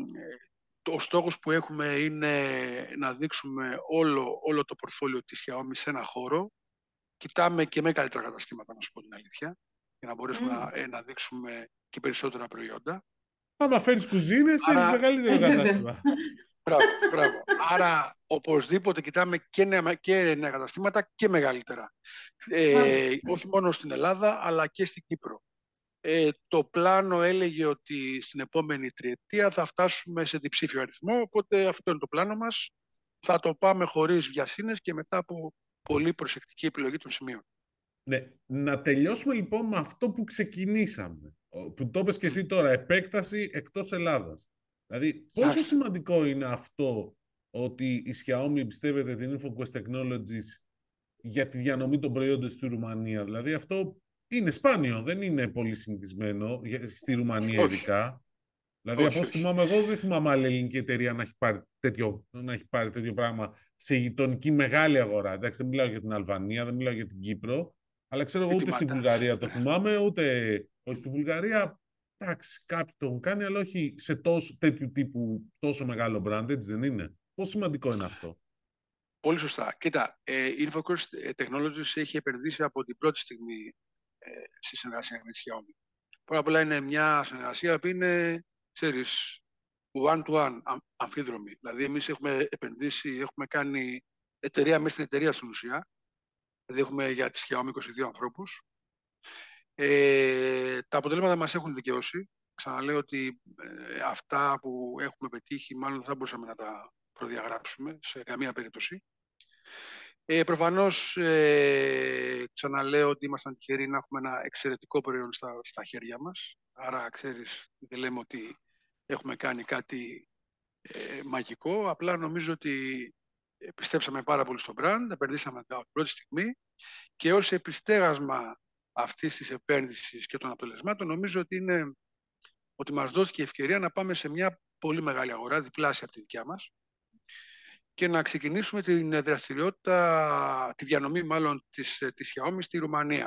ο στόχος που έχουμε είναι να δείξουμε όλο, όλο το πορτφόλιο της Xiaomi σε ένα χώρο. Κοιτάμε και με καλύτερα καταστήματα, να σου πω την αλήθεια, για να μπορέσουμε Mm. να, ε, να δείξουμε και περισσότερα προϊόντα. Άμα φέρεις κουζίνες, θέλεις Άρα... μεγαλύτερο κατάστημα. Μπράβο, μπράβο. Άρα, οπωσδήποτε κοιτάμε και νέα, και νέα καταστήματα και μεγαλύτερα. Ε, όχι μόνο στην Ελλάδα, αλλά και στην Κύπρο. Ε, το πλάνο έλεγε ότι στην επόμενη τριετία θα φτάσουμε σε διψήφιο αριθμό, οπότε αυτό είναι το πλάνο μας. Θα το πάμε χωρίς βιασύνες και μετά από πολύ προσεκτική επιλογή των σημείων. Ναι, να τελειώσουμε λοιπόν με αυτό που ξεκινήσαμε, που το είπες και εσύ τώρα, επέκταση εκτός Ελλάδας. Δηλαδή, πόσο Άχι. σημαντικό είναι αυτό ότι η Xiaomi εμπιστεύεται την InfoQuest Technologies για τη διανομή των προϊόντων στη Ρουμανία. Δηλαδή, αυτό είναι σπάνιο, δεν είναι πολύ συνηθισμένο στη Ρουμανία ειδικά. Δηλαδή, από όσο θυμάμαι, εγώ δεν θυμάμαι άλλη ελληνική εταιρεία να έχει πάρει τέτοιο, να έχει πάρει τέτοιο πράγμα σε γειτονική μεγάλη αγορά. Εντάξει, δεν μιλάω για την Αλβανία, δεν μιλάω για την Κύπρο, αλλά ξέρω εγώ ούτε στη Βουλγαρία το θυμάμαι, ούτε όχι στη Βουλγαρία. Εντάξει, κάποιοι το έχουν κάνει, αλλά όχι σε τόσο, τέτοιου τύπου τόσο μεγάλο brand, έτσι δεν είναι? Πόσο σημαντικό είναι αυτό? Πολύ σωστά. Κοίτα, η InfoQuest Technologies έχει επενδύσει από την πρώτη στιγμή ε, στη συνεργασία με τη Xiaomi. Πρώτα απ' όλα είναι μια συνεργασία που είναι, ξέρεις, one-to-one, αμφίδρομη. Δηλαδή, εμείς έχουμε επενδύσει, έχουμε κάνει εταιρεία μέσα στην εταιρεία στην ουσία. Δηλαδή, έχουμε για τη Xiaomi είκοσι δύο ανθρώπους. Ε, τα αποτελέσματα μας έχουν δικαιώσει. Ξαναλέω ότι ε, αυτά που έχουμε πετύχει μάλλον δεν θα μπορούσαμε να τα προδιαγράψουμε σε καμία περίπτωση. Ε, προφανώς, ε, ξαναλέω ότι ήμασταν τυχεροί να έχουμε ένα εξαιρετικό προϊόν στα, στα χέρια μας. Άρα, ξέρεις, δεν λέμε ότι έχουμε κάνει κάτι ε, μαγικό. Απλά νομίζω ότι πιστέψαμε πάρα πολύ στο brand, επενδύσαμε από την πρώτη στιγμή και ως επιστέγασμα αυτής της επένδυσης και των αποτελεσμάτων νομίζω ότι, είναι, ότι μας δόθηκε η ευκαιρία να πάμε σε μια πολύ μεγάλη αγορά, διπλάσια από τη δικιά μας, και να ξεκινήσουμε την δραστηριότητα, τη διανομή μάλλον της, της Xiaomi στη Ρουμανία.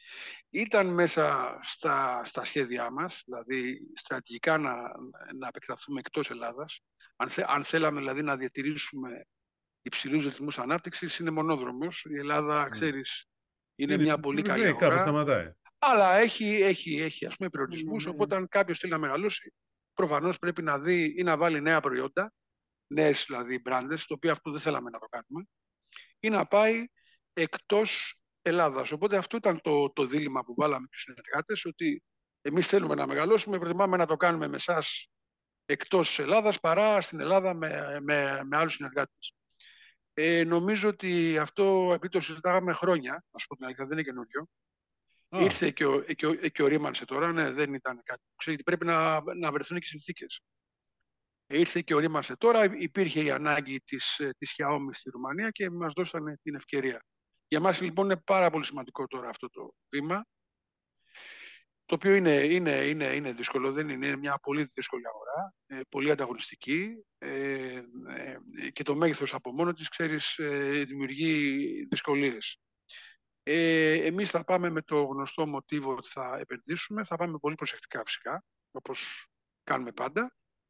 Ήταν μέσα στα, στα σχέδιά μας, δηλαδή στρατηγικά να, να επεκταθούμε εκτός Ελλάδας. Αν, θε, αν θέλαμε δηλαδή να διατηρήσουμε υψηλούς ρυθμούς ανάπτυξης, είναι μονόδρομος. Η Ελλάδα, ξέρεις, είναι, είναι μια πολύ καλή αγορά. Κάπου σταματάει. Αλλά έχει, έχει, έχει ας πούμε, περιορισμούς, mm-hmm. οπότε αν κάποιος θέλει να μεγαλώσει, προφανώς πρέπει να δει ή να βάλει νέα προϊόντα, νέες δηλαδή μπράντες, το οποίο αυτό δεν θέλαμε να το κάνουμε, ή να πάει εκτός Ελλάδας. Οπότε αυτό ήταν το, το δίλημμα που βάλαμε τους συνεργάτες, ότι εμείς θέλουμε να μεγαλώσουμε, προτιμάμε να το κάνουμε με εσάς εκτός Ελλάδας παρά στην Ελλάδα με, με, με άλλους συνεργάτες. Ε, νομίζω ότι αυτό επειδή το συζητάγαμε χρόνια, να σου πω την αλήθεια, δεν είναι καινούριο. Oh. Ήρθε και, ο, και, ο, και ορίμανσε τώρα, ναι, δεν ήταν κάτι. Ξέρετε, πρέπει να, να βρεθούν και συνθήκες. Ήρθε και ορίμανσε τώρα, υπήρχε η ανάγκη της, της Xiaomi στη Ρουμανία και μας δώσανε την ευκαιρία. Για μας λοιπόν είναι πάρα πολύ σημαντικό τώρα αυτό το βήμα, το οποίο είναι, είναι, είναι, είναι δύσκολο, δεν είναι, είναι μια πολύ δύσκολη αγορά, ε, πολύ ανταγωνιστική ε, ε, και το μέγεθος από μόνο της, ξέρεις, ε, δημιουργεί δυσκολίες. Ε, εμείς θα πάμε με το γνωστό μοτίβο ότι θα επενδύσουμε, θα πάμε πολύ προσεκτικά φυσικά, όπως κάνουμε πάντα.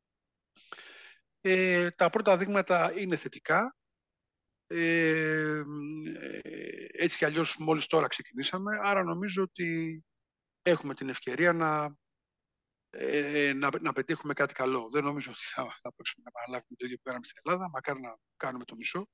Ε, τα πρώτα δείγματα είναι θετικά. Ε, έτσι κι αλλιώς μόλις τώρα ξεκινήσαμε, άρα νομίζω ότι έχουμε την ευκαιρία να, ε, να, να πετύχουμε κάτι καλό. Δεν νομίζω ότι θα, θα παίξουμε να επαναλάβουμε το ίδιο που κάναμε στην Ελλάδα, μακάρι να κάνουμε το μισό.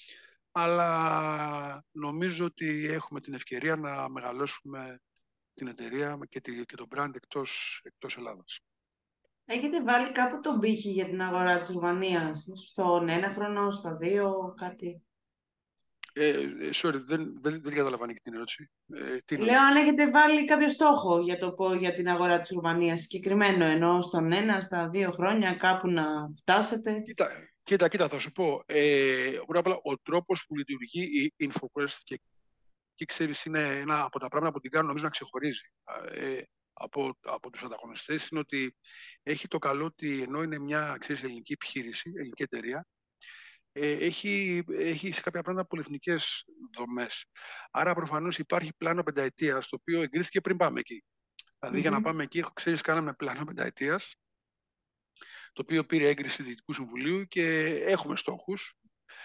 Αλλά νομίζω ότι έχουμε την ευκαιρία να μεγαλώσουμε την εταιρεία και, τη, και το brand εκτός, εκτός Ελλάδας. Έχετε βάλει κάπου τον πύχη για την αγορά της Ρουμανίας, στον ένα χρόνο, στο δύο, κάτι? Ε, sorry, δεν, δεν, δεν καταλαβαίνω και την ερώτηση. Ε, τι Λέω αν έχετε βάλει κάποιο στόχο για, το, για την αγορά της Ρουμανίας, συγκεκριμένο, εννοώ στον ένα, στα δύο χρόνια, κάπου να φτάσετε. Κοίτα, κοίτα, κοίτα θα σου πω. Ε, ο τρόπος που λειτουργεί η InfoQuest και, και ξέρεις, είναι ένα από τα πράγματα που την κάνουν νομίζω να ξεχωρίζει ε, από, από τους ανταγωνιστές, είναι ότι έχει το καλό ότι ενώ είναι μια, ξέρεις, ελληνική επιχείρηση, ελληνική εταιρεία, ε, έχει, έχει σε κάποια πράγματα πολυεθνικές δομές. Άρα προφανώς υπάρχει πλάνο πενταετίας, το οποίο εγκρίθηκε πριν πάμε εκεί. Δηλαδή mm-hmm. για να πάμε εκεί, ξέρεις, κάναμε πλάνο πενταετίας, το οποίο πήρε έγκριση του Διοικητικού Συμβουλίου και έχουμε στόχους.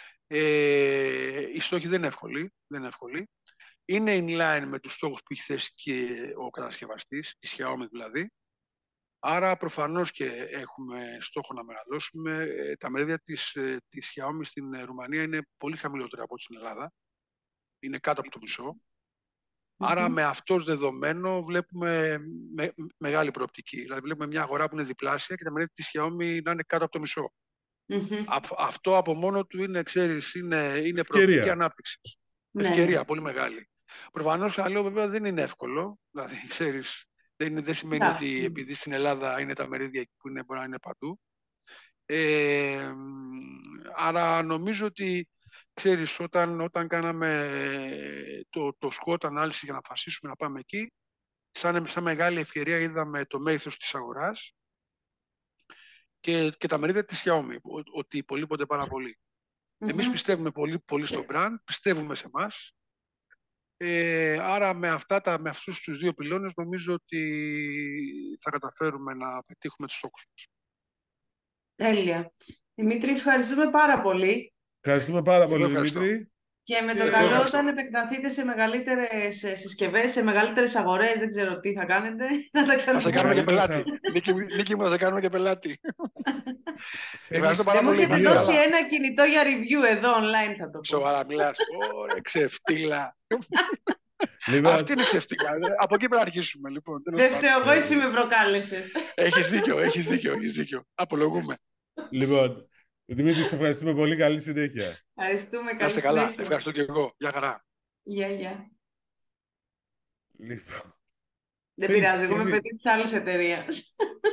Ε, οι στόχοι δεν είναι εύκολοι, δεν είναι εύκολοι. Είναι in line με τους στόχους που έχει θέσει και ο κατασκευαστής, η Xiaomi δηλαδή. Άρα προφανώς και έχουμε στόχο να μεγαλώσουμε. Τα μερίδια της, της Xiaomi στην Ρουμανία είναι πολύ χαμηλότερα από ό,τι στην Ελλάδα. Είναι κάτω από το μισό. Mm-hmm. Άρα με αυτό δεδομένο βλέπουμε με, μεγάλη προοπτική. Δηλαδή βλέπουμε μια αγορά που είναι διπλάσια και τα μερίδια της Xiaomi να είναι κάτω από το μισό. Mm-hmm. Α, αυτό από μόνο του είναι, ξέρεις, είναι, είναι προοπτική ανάπτυξη. Ναι. Ευκαιρία πολύ μεγάλη. Προφανώς, αλλά βέβαια δεν είναι εύκολο. Δηλαδή, ξέρεις, δεν, δεν σημαίνει yeah. ότι επειδή στην Ελλάδα είναι τα μερίδια που είναι, μπορεί να είναι παντού. Ε, άρα νομίζω ότι, ξέρεις, όταν, όταν κάναμε το, το SWOT ανάλυση για να αποφασίσουμε να πάμε εκεί, σαν, σαν μεγάλη ευκαιρία είδαμε το μέγεθος της αγοράς και, και τα μερίδια της Xiaomi, ότι υπολείπονται πάρα πολύ. Mm-hmm. Εμείς πιστεύουμε πολύ, πολύ στο brand, πιστεύουμε σε εμάς. Ε, άρα με, αυτά τα, με αυτούς τους δύο πυλώνες νομίζω ότι θα καταφέρουμε να πετύχουμε τους στόχους μας. Τέλεια. Δημήτρη, ευχαριστούμε πάρα πολύ. Ευχαριστούμε πάρα πολύ, Δημήτρη. Και με το καλό όταν επεκταθείτε σε μεγαλύτερες συσκευές, σε μεγαλύτερες αγορές, δεν ξέρω τι θα κάνετε, να τα ξαναπούμε. Θα σε κάνουμε και πελάτη. Νίκη, Νίκη μου, θα σε κάνουμε και πελάτη. Ευχαριστώ πάρα πολύ. Δεν μου έχετε δώσει ένα κινητό για review εδώ online, θα το πω. Σοβαρά μιλάς. Ωραία, ξεφτύλα. Αυτή είναι ξεφτύλα. Από εκεί πρέπει να αρχίσουμε. Λοιπόν. Δεν φταίω εγώ, εσύ με προκάλεσες. Έχεις δίκιο, έχεις δίκιο, έχεις δίκιο. Απολογούμε. Λοιπόν, Δημήτρη, σε ευχαριστούμε πολύ. Καλή συνέχεια. Ευχαριστούμε. Καλή συνέχεια. Καλά. Ευχαριστώ και εγώ. Γεια χαρά. Γεια, γεια. Λοιπόν. Δεν πειράζει, εγώ είμαι παιδί της άλλης εταιρείας.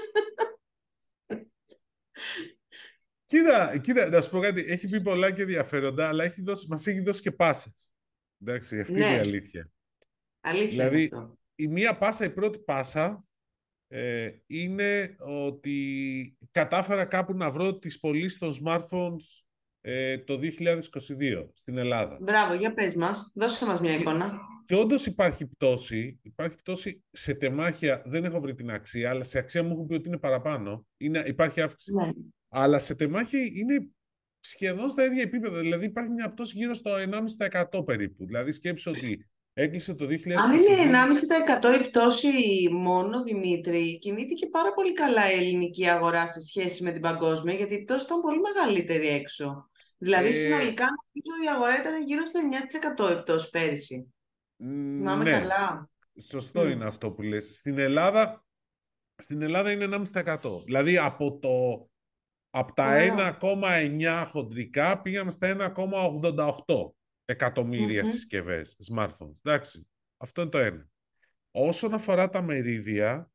Κοίτα, κοίτα, να σου πω κάτι. Έχει πει πολλά και ενδιαφέροντα, αλλά έχει δώσει, μας έχει δώσει και πάσες. Εντάξει, αυτή ναι. είναι η αλήθεια. Αλήθεια. Δηλαδή, η μία πάσα, η πρώτη πάσα, ε, είναι ότι κατάφερα κάπου να βρω τις πωλήσεις των smartphones ε, το δύο χιλιάδες είκοσι δύο στην Ελλάδα. Μπράβο, για πες μας. Δώσε μας μια εικόνα. Και όντως υπάρχει πτώση, υπάρχει πτώση σε τεμάχια, δεν έχω βρει την αξία, αλλά σε αξία μου έχουν πει ότι είναι παραπάνω. Είναι, υπάρχει αύξηση. Ναι. Αλλά σε τεμάχια είναι σχεδόν στα ίδια επίπεδα. Δηλαδή υπάρχει μια πτώση γύρω στο ενάμιση τοις εκατό περίπου. Δηλαδή σκέψου ότι έκλεισε το δύο χιλιάδες είκοσι δύο. Αν είναι ενάμιση τοις εκατό η πτώση μόνο, Δημήτρη, κινήθηκε πάρα πολύ καλά η ελληνική αγορά σε σχέση με την παγκόσμια, γιατί η πτώση ήταν πολύ μεγαλύτερη έξω. Δηλαδή, Ε, συνολικά, νομίζω η αγορά ήταν γύρω στο εννιά τοις εκατό η πτώση πέρυσι. Θυμάμαι ναι, καλά. σωστό Mm. είναι αυτό που λες. Στην Ελλάδα, στην Ελλάδα είναι ενάμιση τοις εκατό. Δηλαδή από, το, από τα Ωραία. ένα κόμμα εννιά χοντρικά πήγαμε στα ένα κόμμα ογδόντα οκτώ εκατομμύρια Mm-hmm. συσκευές smartphones. Εντάξει, αυτό είναι το ένα. Όσον αφορά τα μερίδια,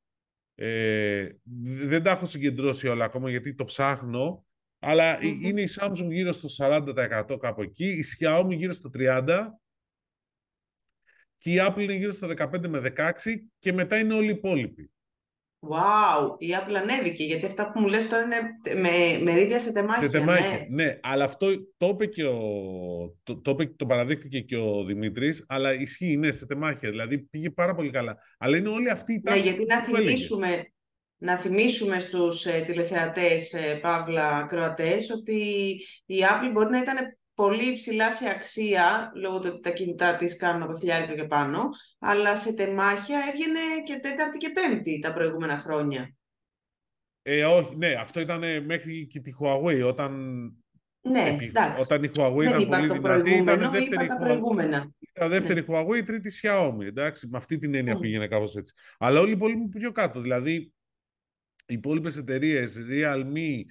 ε, δεν τα έχω συγκεντρώσει όλα ακόμα γιατί το ψάχνω, αλλά Mm-hmm. είναι η Samsung γύρω στο σαράντα τοις εκατό κάπου εκεί, η Xiaomi γύρω στο τριάντα τοις εκατό και η Apple είναι γύρω στο δεκαπέντε με δεκαέξι τοις εκατό και μετά είναι όλοι οι υπόλοιποι. Wow, η Apple ανέβηκε, γιατί αυτά που μου λες τώρα είναι με μερίδια σε τεμάχια, Σε τεμάχια, ναι. ναι, αλλά αυτό το είπε και ο, το, το, είπε, το παραδείχτηκε και ο Δημήτρης, αλλά ισχύει, ναι, σε τεμάχια, δηλαδή πήγε πάρα πολύ καλά. Αλλά είναι όλη αυτή η Ναι, τάση γιατί που, να που έλεγες. θυμίσουμε, να θυμίσουμε στους ε, τηλεθεατές, ε, παύλα ακροατές, ότι η Apple μπορεί να ήταν πολύ υψηλά σε αξία, λόγω του ότι τα κινητά της κάνουν από χιλιάρικο και πάνω, αλλά σε τεμάχια έβγαινε και τέταρτη και πέμπτη τα προηγούμενα χρόνια. Ε, όχι, ναι, αυτό ήταν μέχρι και τη Huawei, όταν, Ναι, επί, εντάξει. όταν η Huawei Δεν ήταν είπα πολύ το δυνατή, ήταν προηγούμενο, δεύτερη, είπα τα Huawei, προηγούμενα. ήταν δεύτερη Ναι. Huawei, τρίτη Xiaomi, εντάξει, με αυτή την έννοια Mm. πήγαινε κάπως έτσι. Αλλά όλοι οι υπόλοιποι πιο κάτω, δηλαδή οι υπόλοιπες εταιρείες, Realme,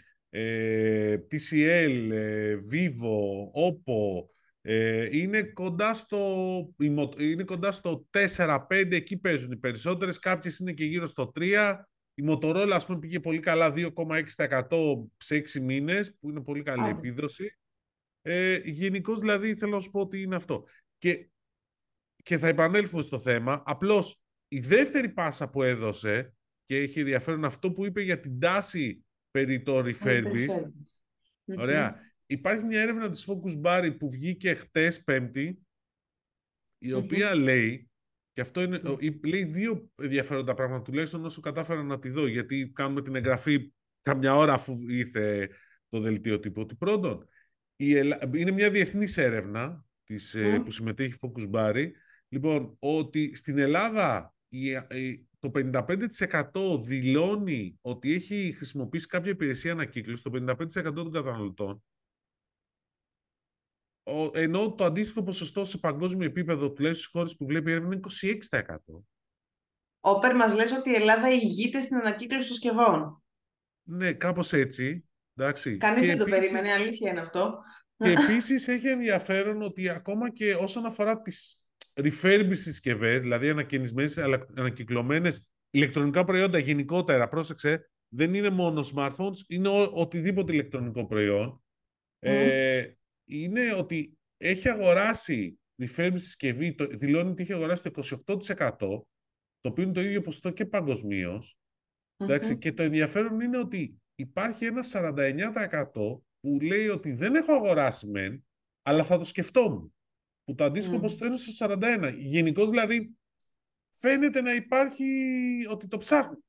ε, τι σι ελ, ε, Vivo, Oppo, ε, είναι, κοντά στο, είναι κοντά στο τέσσερα πέντε, εκεί παίζουν οι περισσότερες, κάποιες είναι και γύρω στο τρία. Η Motorola, ας πούμε, πήγε πολύ καλά, δύο κόμμα έξι τοις εκατό σε έξι μήνες, που είναι πολύ καλή Άντε. επίδοση. Ε, γενικώς, δηλαδή, θέλω να σου πω ότι είναι αυτό. Και, και θα επανέλθουμε στο θέμα, απλώς η δεύτερη πάσα που έδωσε, και έχει ενδιαφέρον αυτό που είπε για την τάση περί το refurbished. Ωραία. Mm-hmm. Υπάρχει μια έρευνα της Focus Barry που βγήκε χτες Πέμπτη, η οποία mm-hmm. λέει, και αυτό είναι, mm-hmm. λέει δύο ενδιαφέροντα πράγματα, τουλάχιστον όσο κατάφερα να τη δω, γιατί κάνουμε την εγγραφή καμιά ώρα αφού ήρθε το δελτίο τύπου. Ότι πρώτον, η Ελλά... είναι μια διεθνής έρευνα της, mm-hmm. που συμμετέχει η Focus Barry, λοιπόν, ότι στην Ελλάδα η, η, το πενήντα πέντε τοις εκατό δηλώνει ότι έχει χρησιμοποιήσει κάποια υπηρεσία ανακύκλωση, το πενήντα πέντε τοις εκατό των καταναλωτών, ενώ το αντίστοιχο ποσοστό σε παγκόσμιο επίπεδο, τουλάχιστον στις χώρες που βλέπει η έρευνα, είναι είκοσι έξι τοις εκατό. Όπερ, μας λες ότι η Ελλάδα ηγείται στην ανακύκλωση συσκευών. Ναι, κάπως έτσι. Εντάξει. Κανείς και δεν επίσης, το περίμενε, αλήθεια είναι αυτό. Και επίσης έχει ενδιαφέρον ότι ακόμα και όσον αφορά τις refurbished συσκευές, δηλαδή ανακαινισμένες, ανακυκλωμένες ηλεκτρονικά προϊόντα γενικότερα, πρόσεξε, δεν είναι μόνο smartphones, είναι ο, οτιδήποτε ηλεκτρονικό προϊόν. Mm. Ε, είναι ότι έχει αγοράσει refurbished συσκευή, το, δηλώνει ότι έχει αγοράσει το είκοσι οκτώ τοις εκατό, το οποίο είναι το ίδιο ποσοστό και παγκοσμίως. Mm-hmm. Και το ενδιαφέρον είναι ότι υπάρχει ένα σαράντα εννιά τοις εκατό που λέει ότι δεν έχω αγοράσει μεν, αλλά θα το σκεφτόμουν. Που το αντίστοιχο mm. ποσοστό είναι στο σαράντα ένα. Γενικώς δηλαδή φαίνεται να υπάρχει ότι το ψάχνουν.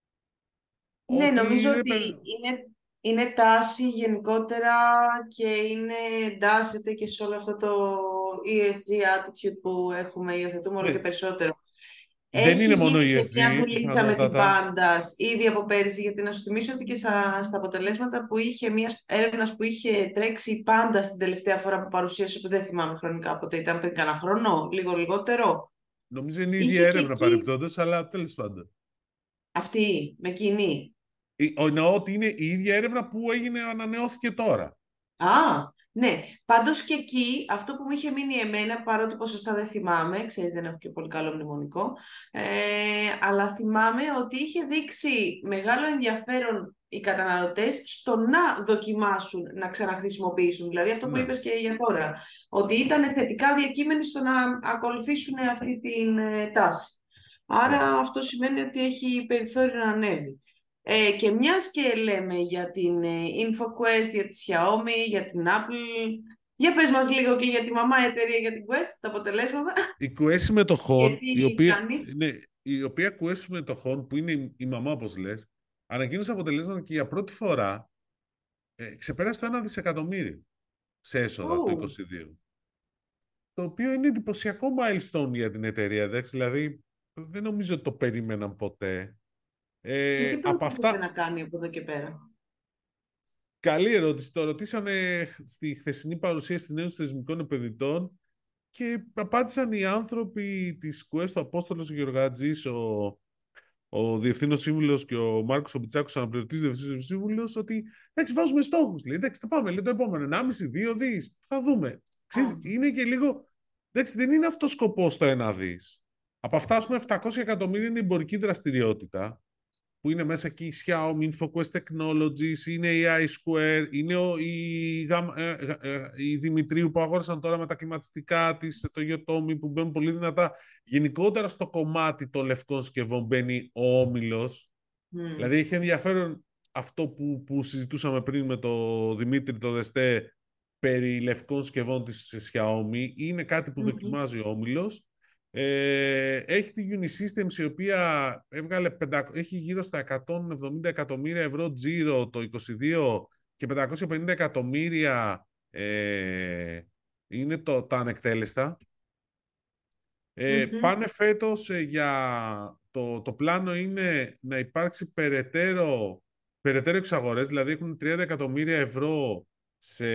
Ναι, ότι νομίζω είναι... ότι είναι, είναι τάση γενικότερα και είναι, εντάσσεται και σε όλο αυτό το ι ες τζι attitude που έχουμε, υιοθετούμε όλο ναι. και περισσότερο. Δεν Έχει είναι μόνο γίνει ι ες και τζι, μια δουλίτσα με την Πάντας ήδη από πέρυσι, γιατί να σου θυμίσω ότι και στα, στα αποτελέσματα που είχε μια έρευνα που είχε τρέξει η Πάντα την τελευταία φορά που παρουσίασε, που δεν θυμάμαι χρονικά πότε ήταν, πριν κανένα χρόνο, λίγο λιγότερο. Νομίζω είναι η ίδια έρευνα εκεί... παρεπτόντως, αλλά τέλος πάντων. Αυτή, με κοινή. Εννοώ ότι είναι η ίδια έρευνα που έγινε, ανανεώθηκε τώρα. Α, ναι. Πάντως και εκεί, αυτό που μου είχε μείνει εμένα, παρότι ποσοστά δεν θυμάμαι, ξέρεις, δεν έχω και πολύ καλό μνημονικό, ε, αλλά θυμάμαι ότι είχε δείξει μεγάλο ενδιαφέρον οι καταναλωτές στο να δοκιμάσουν, να ξαναχρησιμοποιήσουν. Δηλαδή αυτό που ναι. είπες και για τώρα, ότι ήταν θετικά διακείμενοι στο να ακολουθήσουν αυτή την ε, τάση. Άρα ναι. αυτό σημαίνει ότι έχει περιθώριο να ανέβει. Ε, και μιας και λέμε για την ε, InfoQuest, για τη Xiaomi, για την Apple, Για πες μας λίγο και για τη μαμά εταιρεία για την Quest, τα αποτελέσματα. Η Quest συμμετοχών, Γιατί η οποία, κάνει. ναι, η οποία Quest συμμετοχών, που είναι η, η μαμά, όπως λες, ανακοίνωσε αποτελέσματα και για πρώτη φορά ε, ξεπέρασε το ένα δισεκατομμύριο σε έσοδα το Oh. είκοσι δύο. Το οποίο είναι εντυπωσιακό milestone για την εταιρεία. Εντάξει, δηλαδή, δεν νομίζω ότι το περίμεναν ποτέ. Και Ε, τι από προτίθεται αυτά, να κάνει από εδώ και πέρα. καλή ερώτηση. Το ρωτήσανε στη χθεσινή παρουσία στην Ένωση Θεσμικών Επενδυτών και απάντησαν οι άνθρωποι της Quest, ο Απόστολος Γεωργάτζης, ο, ο Διευθύνων Σύμβουλος και ο Μάρκος Ομπιτσάκος, αναπληρωτής Διευθύνων Σύμβουλος, ότι εντάξει, βάζουμε στόχους. Λέει, εντάξει, θα πάμε, λέει, το επόμενο, ενάμιση δύο δις, θα δούμε. Ξέρεις, Oh. είναι και λίγο, εντάξει, δεν είναι αυτό σκοπός το ένα δις. Από αυτά, ας πούμε, επτακόσια εκατομμύρια είναι η εμπορική δραστηριότητα, που είναι μέσα εκεί η Xiaomi, InfoQuest Technologies, είναι η iSquare, είναι ο, η, ε, ε, η Δημητρίου που αγόρασαν τώρα με τα κλιματιστικά της, το Yotomi που μπαίνουν πολύ δυνατά. Γενικότερα στο κομμάτι των λευκών συσκευών μπαίνει ο Όμιλος. Mm. Δηλαδή έχει ενδιαφέρον αυτό που, που συζητούσαμε πριν με τον Δημήτρη το Δεστέ περί λευκών συσκευών της Xiaomi. Είναι κάτι που Mm-hmm. δοκιμάζει ο Όμιλος. Ε, έχει τη Unisystems, η οποία έβγαλε πεντακόσια, έχει γύρω στα εκατόν εβδομήντα εκατομμύρια ευρώ τζίρο το είκοσι δύο και πεντακόσια πενήντα εκατομμύρια ε, είναι το, τα ανεκτέλεστα. Ε, Mm-hmm. Πάνε φέτος ε, για το, το πλάνο είναι να υπάρξει περαιτέρω, περαιτέρω εξαγορές, δηλαδή έχουν τριάντα εκατομμύρια ευρώ σε,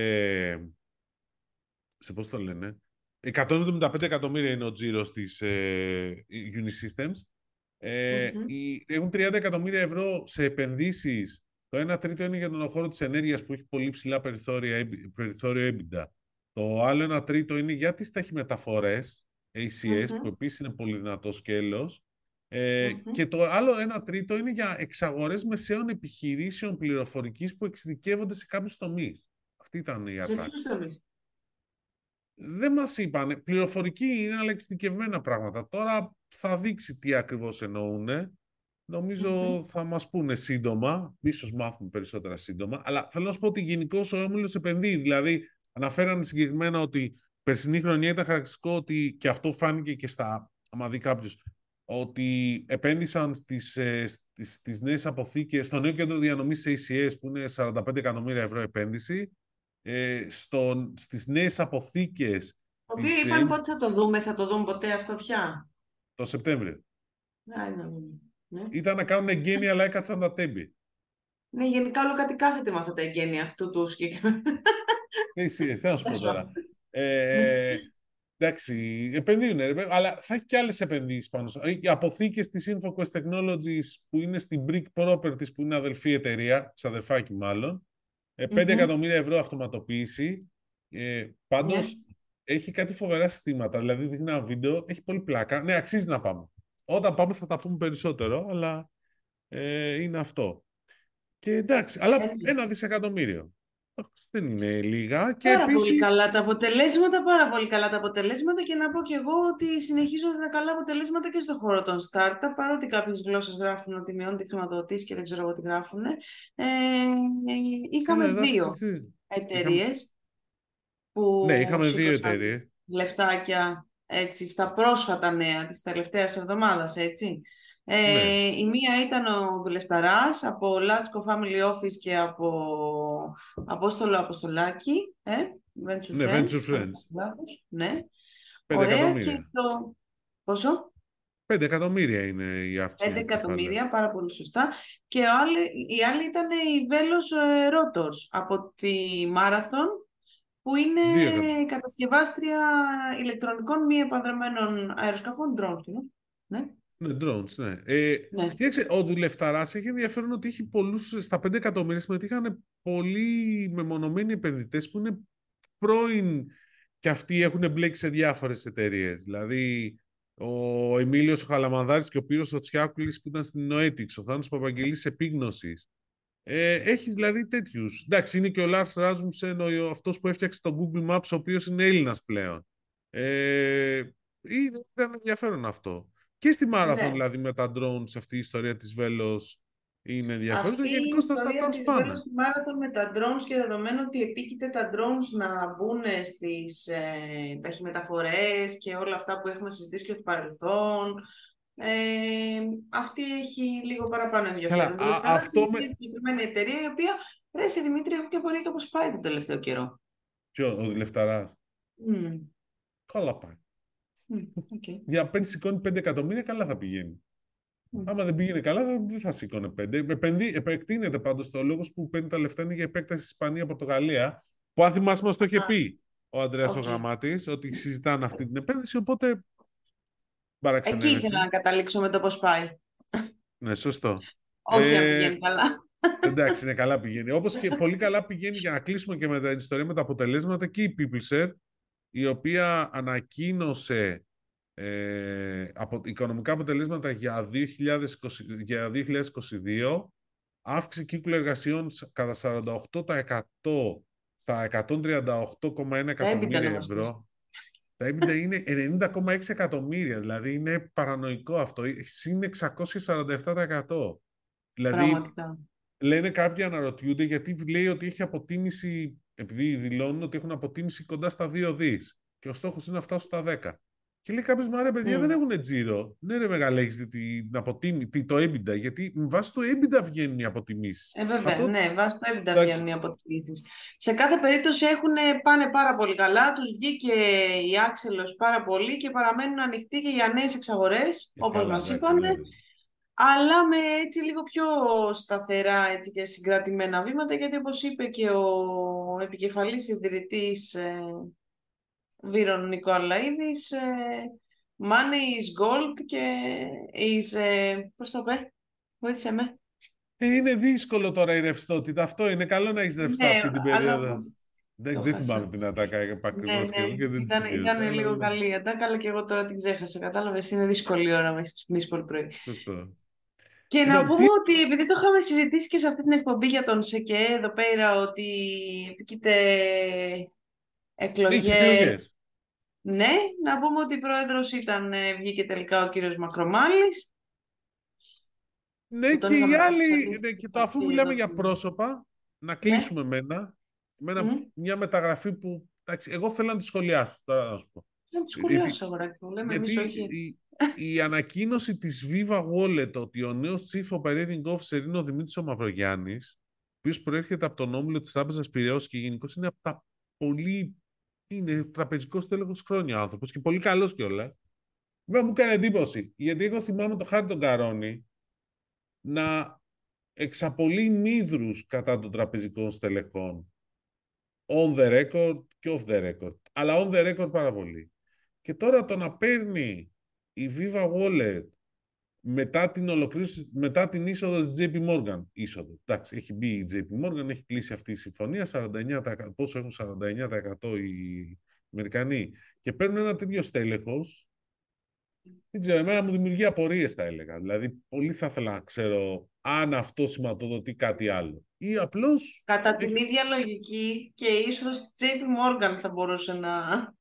σε πώς το λένε, εκατόν εβδομήντα πέντε εκατομμύρια είναι ο τζίρος της ε, Unisystems. Ε, Mm-hmm. οι, έχουν τριάντα εκατομμύρια ευρώ σε επενδύσεις. Το ένα τρίτο είναι για τον χώρο της ενέργειας που έχει πολύ ψηλά περιθώρια, περιθώριο EBITDA. Το άλλο ένα τρίτο είναι για τις ταχυμεταφορές, έι σι ες, Mm-hmm. που επίσης είναι πολύ δυνατό σκέλος. Ε, Mm-hmm. Και το άλλο ένα τρίτο είναι για εξαγορές μεσαίων επιχειρήσεων πληροφορικής που εξειδικεύονται σε κάποιους τομείς. Αυτή ήταν η Σε ατάκα. ποιους τομείς? Δεν μας είπανε. Πληροφορική είναι, αλλά εξειδικευμένα πράγματα. Τώρα θα δείξει τι ακριβώς εννοούν. Νομίζω Mm-hmm. θα μας πούνε σύντομα. Ίσως μάθουμε περισσότερα σύντομα. Αλλά θέλω να σου πω ότι γενικώς ο Όμιλος επενδύει. Δηλαδή, αναφέρανε συγκεκριμένα ότι περσινή χρονιά ήταν χαρακτηριστικό ότι, και αυτό φάνηκε και στα, άμα δει κάποιος, ότι επένδυσαν στις, ε, στις, στις νέες αποθήκες, στο νέο κέντρο διανομής έι σι ες, που είναι σαράντα πέντε εκατομμύρια ευρώ επένδυση, ε, στο, στις νέες αποθήκες Το οποίο της, είπαν ε, πότε θα το δούμε, θα το δούμε ποτέ αυτό πια. το Σεπτέμβριο. Ναι, ναι, ναι. Ήταν να κάνουν εγγένεια, αλλά έκατσαν τα τέμπη. Ναι, γενικά όλο κάτι κάθεται με αυτά τα εγγένεια αυτού του συγκεκριμένου. Ναι, εσύ, τι να σου πω τώρα. Ε, εντάξει, επενδύουν, ρε, αλλά θα έχει και άλλες επενδύσεις πάνω. Οι αποθήκες της InfoQuest Technologies που είναι στην Brick Properties, που είναι αδελφή εταιρεία, ξαδερφάκι μάλλον, πέντε εκατομμύρια ευρώ αυτοματοποίηση. Ε, πάντως, Yeah. έχει κάτι φοβερά συστήματα. Δηλαδή, δείχνει ένα βίντεο, έχει πολύ πλάκα. Ναι, αξίζει να πάμε. Όταν πάμε θα τα πούμε περισσότερο, αλλά ε, είναι αυτό. Και εντάξει, αλλά Yeah. ένα δισεκατομμύριο. Δεν είναι λίγα. Και Πάρα επίσης, πολύ καλά τα αποτελέσματα, πάρα πολύ καλά τα αποτελέσματα και να πω και εγώ ότι συνεχίζονται τα καλά αποτελέσματα και στον χώρο των startup, παρότι κάποιες γλώσσες γράφουν ότι μειώνουν τη χρηματοδοτήση και δεν ξέρω εγώ τι γράφουν. Ε, είχαμε ναι, δύο εταιρείες είχαμε... που ναι, είχαμε δύο σήκωσαν εταιρείες. λεφτάκια έτσι, στα πρόσφατα νέα της τελευταίας εβδομάδας, έτσι. Ε, Ναι. Η μία ήταν ο Δουλευταράς από Λάτσκο Family Office και από Απόστολο Αποστολάκη, ε, Venture Ναι, Friends. Venture Friends. Ναι. Πέντε Ωραία. Και εκατομμύρια. το... Πόσο? Πέντε εκατομμύρια είναι η αύξηση. Πέντε εκατομμύρια, πάρα πολύ σωστά. Και ο άλλη, η άλλη ήταν η Βέλος ε, Ρότορς από τη Μάραθον, που είναι κατασκευάστρια ηλεκτρονικών μη επανδρομένων αεροσκαφών, drones, ναι. Ναι, drones, ναι. Ε, ναι. Κοίταξε, ο Δουλευταράς έχει ενδιαφέρον ότι έχει πολλούς, στα πέντε εκατομμύρια συμμετείχαν πολλοί μεμονωμένοι επενδυτές που είναι πρώην και αυτοί έχουν μπλέξει σε διάφορες εταιρείες. Δηλαδή, ο Εμίλιος ο Χαλαμανδάρης και ο Πύρος ο Τσιάκουλης που ήταν στην Noetics, ο Θάνος Παπαγγελής Επίγνωσης. Ε, έχεις δηλαδή τέτοιους. Εντάξει, είναι και ο Λάρς Ράζουμσεν, ο, αυτός που έφτιαξε το Google Maps, ο οποίος είναι Έλληνας πλέον. Ε, ήταν ενδιαφέρον αυτό. Και στη Μάραθον, ναι. δηλαδή, με τα drones, αυτή η ιστορία της Βέλος, είναι ενδιαφέρουσα. Αυτή η Γενικώς τα ιστορία startups της πάνε. Βέλος στη Μάραθον με τα drones και δεδομένου ότι επίκειται τα drones να μπουν στις ε, ταχυμεταφορές και όλα αυτά που έχουμε συζητήσει και στο παρελθόν, ε, αυτή έχει λίγο παραπάνω Καλά, ενδιαφέρον. Το α, Λεφταράς είναι αυτό μια με... συγκεκριμένη εταιρεία η οποία, ρε εσύ Δημήτρη, έχω και απορία και πώς πάει τον τελευταίο καιρό. Ποιο, ο Λεφταράς. Mm. Καλά πάει. Mm. Okay. Για πέντε σηκώνει πέντε εκατομμύρια, καλά θα πηγαίνει. Mm. Άμα δεν πήγαινε καλά, θα- δεν θα σήκωνε πέντε. Επενδύ, επεκτείνεται πάντως. Το λόγος που παίρνει τα λεφτά είναι για επέκταση Ισπανία-Πορτογαλία. Που αν θυμάσαι, μας το είχε Α, πει ο Ανδρέας ο okay. Γραμμάτης, ότι συζητάνε αυτή την επένδυση. Οπότε Εκεί ήθελα παραξενεύεσαι. να καταλήξω με το πώς πάει. Ναι, σωστό. Όχι αν Ε, πηγαίνει καλά. εντάξει, είναι καλά πηγαίνει. Όπως και πολύ καλά πηγαίνει, για να κλείσουμε και με την ιστορία με τα αποτελέσματα, και η PeopleShare, η οποία ανακοίνωσε ε, από, οικονομικά αποτελέσματα για δύο χιλιάδες είκοσι, για δύο χιλιάδες είκοσι δύο, αύξηση κύκλου εργασιών σ- κατά σαράντα οκτώ τοις εκατό στα εκατόν τριάντα οκτώ κόμμα ένα Τα έμπειτα να εκατομμύρια μας πεις. ευρώ. Τα EBITDA είναι ενενήντα κόμμα έξι εκατομμύρια, δηλαδή είναι παρανοϊκό αυτό, συν εξακόσια σαράντα επτά τοις εκατό. Δηλαδή, Πραγματικά. λένε κάποιοι, αναρωτιούνται γιατί λέει ότι έχει αποτίμηση, επειδή δηλώνουν ότι έχουν αποτίμηση κοντά στα δύο δις και ο στόχος είναι να φτάσουν στα δέκα. Και λέει κάποιος, μα ρε παιδιά, Mm. δεν έχουν τζίρο. Ναι ρε μεγάλα, έχεις δει την αποτίμη, τι- το EBITDA, γιατί με βάση το EBITDA βγαίνουν οι αποτιμήσεις. Ε, βέβαια, Αυτό, ναι, βάσει το έμπειτα εντάξει, βγαίνουν οι αποτιμήσεις. Σε κάθε περίπτωση έχουν, πάνε πάρα πολύ καλά, τους βγήκε η Άξελος πάρα πολύ και παραμένουν ανοιχτοί και για νέες εξαγορές, ε, όπως καλά, μας εντάξει, είπαν, βέβαια. αλλά με έτσι λίγο πιο σταθερά έτσι, και συγκρατημένα βήματα, γιατί όπως είπε και ο επικεφαλής ιδρυτής ε, Βύρον Νικολαίδης, ε, money is gold και is, ε, πώς το είπε, βοήθησε με. Ε, είναι δύσκολο τώρα η ρευστότητα. Αυτό είναι καλό να έχεις ρευστό Ναι, αυτή την αλλά περίοδο. το Εντάξει, δεν θυμάμαι χάσα. την ατάκα Ναι, ακριβώς και εγώ ναι, και δεν τη ήταν, σημείωσα. ήταν Αλλά λίγο ναι, καλή η ατάκα, αλλά και εγώ τώρα την ξέχασα. Κατάλαβες, είναι δύσκολη η ώρα να με έχεις ξυπνήσει πολύ πρωί. σωστό. Και να Λοιπόν, τι πούμε ότι επειδή το είχαμε συζητήσει και σε αυτή την εκπομπή για τον ΣΕΚΕ εδώ πέρα, ότι επικείται είχε εκλογές. εκλογές. Ναι, να πούμε ότι πρόεδρος ήταν, ε, βγήκε τελικά ο κύριος Μακρομάλης, Ναι, που τον και οι είχαμε άλλοι, ξεκαθαρίσει ναι, και το, αφού αυτή μιλάμε εδώ. για πρόσωπα, να Ναι, κλείσουμε με ένα, με ένα- μμ. μια μεταγραφή που, εντάξει, εγώ θέλω να τη σχολιάσω, τώρα να σου πω. Να τη Γιατί, σχολιάσω, αγοράκι μου. Λέμε εμείς γιατί όχι. η, η ανακοίνωση της Viva Wallet ότι ο νέος Chief Operating Officer είναι ο Δημήτρης ο Μαυρογιάννης, ο οποίος προέρχεται από τον όμιλο της Τράπεζας Πειραιώς και γενικώς είναι από τα πολύ, είναι τραπεζικός τέλεχος χρόνια άνθρωπος και πολύ καλός κιόλας. Βέβαια μου έκανε εντύπωση, γιατί εγώ θυμάμαι το Χάρη τον Καρόνι να εξαπολύει μύδρους κατά των τραπεζικών στελεχών. On the record και off the record. Αλλά on the record πάρα πολύ. Και τώρα το να παίρνει η Viva Wallet μετά την ολοκλήρωση, μετά την είσοδο της τζέι πι Morgan. Είσοδο. Εντάξει, έχει μπει η τζέι πι Morgan, έχει κλείσει αυτή η συμφωνία. σαράντα εννέα τοις εκατό, πόσο έχουν σαράντα εννέα τοις εκατό οι Αμερικανοί. Και παίρνουν ένα τέτοιο στέλεχος. Δεν ξέρω, εμένα μου δημιουργεί απορίες, θα έλεγα. Δηλαδή, πολύ θα ήθελα να ξέρω αν αυτό σηματοδοτεί κάτι άλλο. Ή απλώς Κατά την έχει... ίδια λογική και η είσοδος στη τζέι πι Morgan θα μπορούσε να...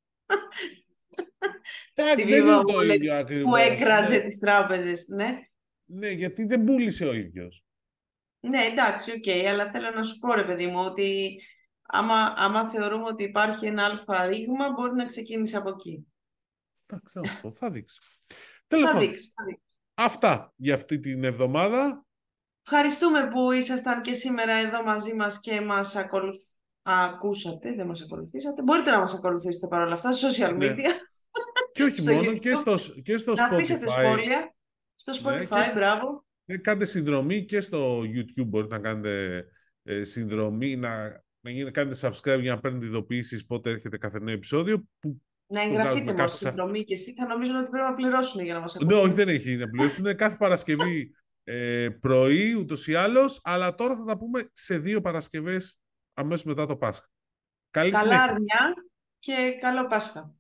στη Εντάξει, δεν Viva είναι το Wallet ίδιο που ακριβώς. έκραζε Ναι, τις τράπεζες. Ναι, ναι, γιατί δεν πούλησε ο ίδιος. ναι, εντάξει, οκ, αλλά θέλω να σου πω ρε παιδί μου ότι άμα, άμα θεωρούμε ότι υπάρχει ένα αλφα ρήγμα μπορεί να ξεκίνησε από εκεί. Εντάξει, θα σου πω, θα δείξει. Τέλος Θα πάντων, δείξει, θα δείξει. αυτά για αυτή την εβδομάδα. Ευχαριστούμε που ήσασταν και σήμερα εδώ μαζί μας και μας ακολουθ... ακούσατε, δεν μας ακολουθήσατε. Μπορείτε να μας ακολουθήσετε παρόλα αυτά, social Ναι. media, Και όχι στο μόνο, και YouTube. στο, και στο Να αφήσετε Spotify. σχόλια στο Ναι, Spotify, και σ- μπράβο. ναι, κάντε συνδρομή και στο YouTube. Μπορείτε να κάνετε ε, συνδρομή, να, να γίνετε, κάνετε subscribe για να παίρνετε ειδοποιήσεις πότε έρχεται κάθε νέο επεισόδιο. Που Να το βγάζουμε εγγραφείτε κάθε... μόνο σα- συνδρομή και εσύ, θα νομίζω ότι πρέπει να πληρώσουν για να μας Ναι, όχι, ακούσουν. δεν έχει να πληρώσουν. Κάθε Παρασκευή ε, πρωί, ούτως ή άλλως. Αλλά τώρα θα τα πούμε σε δύο Παρασκευές αμέσως μετά το Πάσχα. Καλή Καλά συνέχεια. αρνιά και καλό Πάσχα.